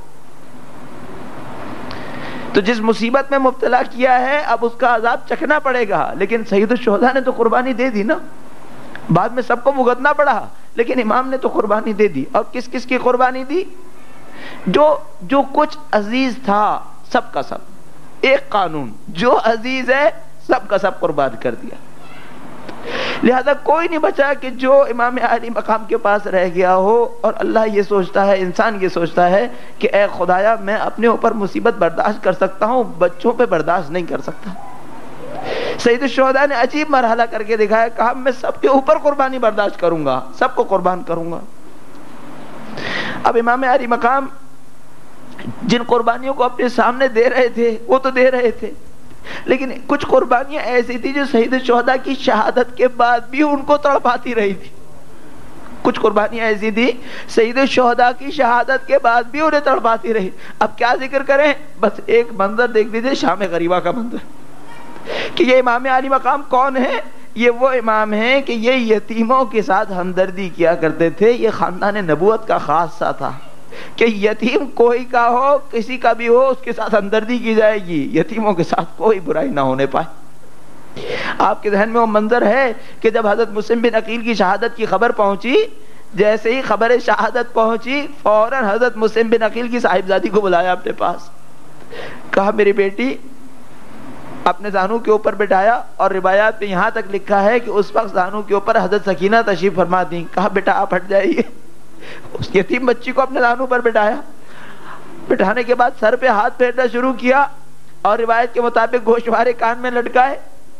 تو جس مصیبت میں مبتلا کیا ہے اب اس کا عذاب چکھنا پڑے گا، لیکن سید الشہداء نے تو قربانی دے دی نا، بعد میں سب کو بھگتنا پڑا، لیکن امام نے تو قربانی دے دی۔ اور کس کس کی قربانی دی؟ جو کچھ عزیز تھا سب کا سب، ایک قانون، جو عزیز ہے سب کا سب قربان کر دیا۔ لہذا کوئی نہیں بچا کہ جو امام علی مقام کے پاس رہ گیا ہو، اور اللہ یہ سوچتا ہے، انسان یہ سوچتا ہے کہ اے خدایا میں اپنے اوپر مصیبت برداشت کر سکتا ہوں، بچوں پہ برداشت نہیں کر سکتا۔ سید الشہداء نے عجیب مرحلہ کر کے دکھایا، کہا میں سب کے اوپر قربانی برداشت کروں گا، سب کو قربان کروں گا۔ اب امام علی مقام جن قربانیوں کو اپنے سامنے دے رہے تھے وہ تو دے رہے تھے، لیکن کچھ قربانیاں ایسی تھی جو سید الشہداء کی شہادت کے بعد بھی ان کو تڑپاتی رہی تھی۔ کچھ قربانیاں ایسی تھی سید الشہداء کی شہادت کے بعد بھی انہیں تڑپاتی رہی۔ اب کیا ذکر کریں؟ بس ایک منظر دیکھ لیجیے، شام غریبہ کا منظر، کہ یہ امام علی مقام کون ہے؟ یہ وہ امام ہیں کہ یہ یتیموں کے ساتھ ہمدردی کیا کرتے تھے۔ یہ خاندان نبوت کا خاصہ تھا کہ یتیم کوئی کا ہو، کسی کا بھی ہو، اس کے ساتھ ہمدردی کی جائے گی، یتیموں کے ساتھ کوئی برائی نہ ہونے پائے۔ آپ کے ذہن میں وہ منظر ہے کہ جب حضرت مسلم بن عقیل کی شہادت کی خبر پہنچی، جیسے ہی خبر شہادت پہنچی فوراً حضرت مسلم بن عقیل کی صاحبزادی کو بلایا اپنے پاس، کہا میری بیٹی، اپنے زانو کے اوپر بٹھایا، اور روایات میں یہاں تک لکھا ہے کہ اس وقت زانو کے اوپر حضرت سکینہ تشریف فرما دیں۔ کہا بیٹا آپ ہٹ جائیے۔ اس یتیم بچی کو اپنے زانو پر بٹھایا، بٹھانے کے بعد سر پہ ہاتھ پھیرنا شروع کیا، اور روایت کے مطابق گوشوارے کان میں لٹکائے۔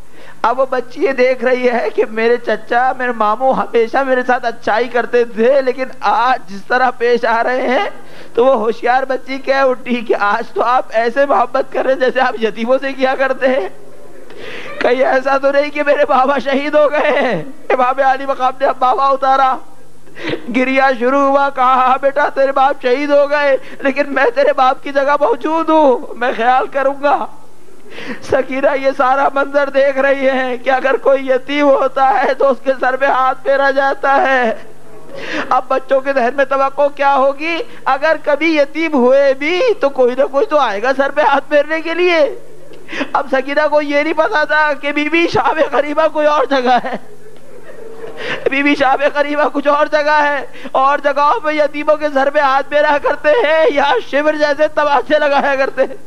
اب وہ بچی یہ دیکھ رہی ہے کہ میرے چچا میرے ماموں ہمیشہ میرے ساتھ اچھائی کرتے تھے، لیکن آج جس طرح پیش آ رہے ہیں تو وہ ہوشیار بچی کہہ اٹھی کہ آج تو آپ ایسے محبت کر رہے ہیں جیسے آپ یتیموں سے کیا کرتے ہیں، کہیں ایسا تو نہیں کہ میرے بابا شہید ہو گئے؟ امام علی مقام نے اب بابا اتارا، گریا شروع ہوا، کہا ہاں بیٹا تیرے باپ شہید ہو گئے لیکن میں تیرے باپ کی جگہ موجود ہوں، میں خیال کروں گا۔ سکینہ یہ سارا منظر دیکھ رہی ہے کہ اگر کوئی یتیم ہوتا ہے تو اس کے سر پہ ہاتھ پھیرا جاتا ہے۔ اب بچوں کے ذہن میں توقع کیا ہوگی؟ اگر کبھی یتیم ہوئے بھی تو کوئی نہ کوئی تو آئے گا سر پہ ہاتھ پھیرنے کے لیے۔ اب سکینہ کو یہ نہیں پتا تھا کہ بی بی شام قریبہ کوئی اور جگہ ہے، بی بی شام قریبہ کچھ اور جگہ ہے، اور جگہوں پہ یتیموں کے سر پہ ہاتھ پھیرا کرتے ہیں یا شبر جیسے تماچے لگایا کرتے ہیں،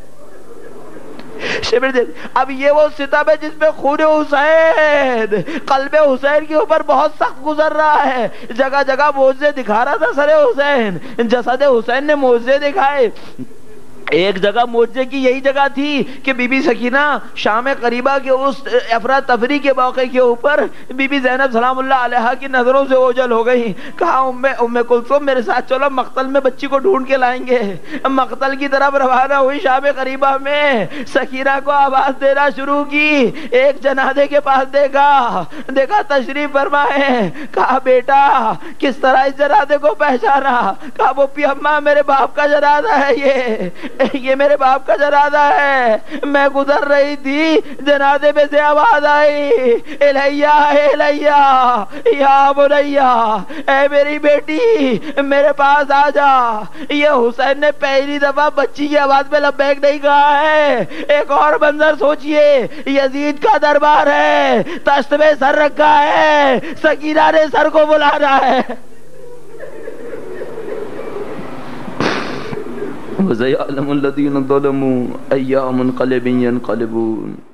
شبر جیسے۔ اب یہ وہ ستم ہے جس میں خون حسین، قلب حسین کے اوپر بہت سخت گزر رہا ہے، جگہ جگہ معجزے دکھا رہا تھا سر حسین، جسد حسین نے معجزے دکھائے۔ ایک جگہ معجزے کی یہی جگہ تھی کہ بی بی سکینہ شام قریبہ کے اس افراتفری کے موقع کے اوپر بی بی زینب سلام اللہ علیہا کی نظروں سے اوجھل ہو گئی، کہا ام کلثوم میرے ساتھ چلو، مقتل میں بچی کو ڈھونڈ کے لائیں گے۔ مقتل کی طرف روانہ ہوئی شام قریبہ میں، سکینہ کو آواز دینا شروع کی، ایک جنازے کے پاس دیکھا تشریف فرمائے، کہا بیٹا کس طرح اس جنازے کو پہچانا؟ کہا پھوپھی اماں میرے باپ کا جنازہ ہے، یہ میرے باپ کا جنازہ ہے، میں گزر رہی تھی جنازے میں سے آواز آئی الیہ الیہ یا بنیا، اے میری بیٹی میرے پاس آ جا۔ یہ حسین نے پہلی دفعہ بچی کی آواز میں لبیک نہیں کہا ہے۔ ایک اور منظر سوچئے، یزید کا دربار ہے، تشت میں سر رکھا ہے، سکینہ نے سر کو بلا رہا ہے۔ وَسَيَعْلَمُ الَّذِينَ ظَلَمُوا أَيَّ مُنقَلِبٍ يَنقَلِبُونَ۔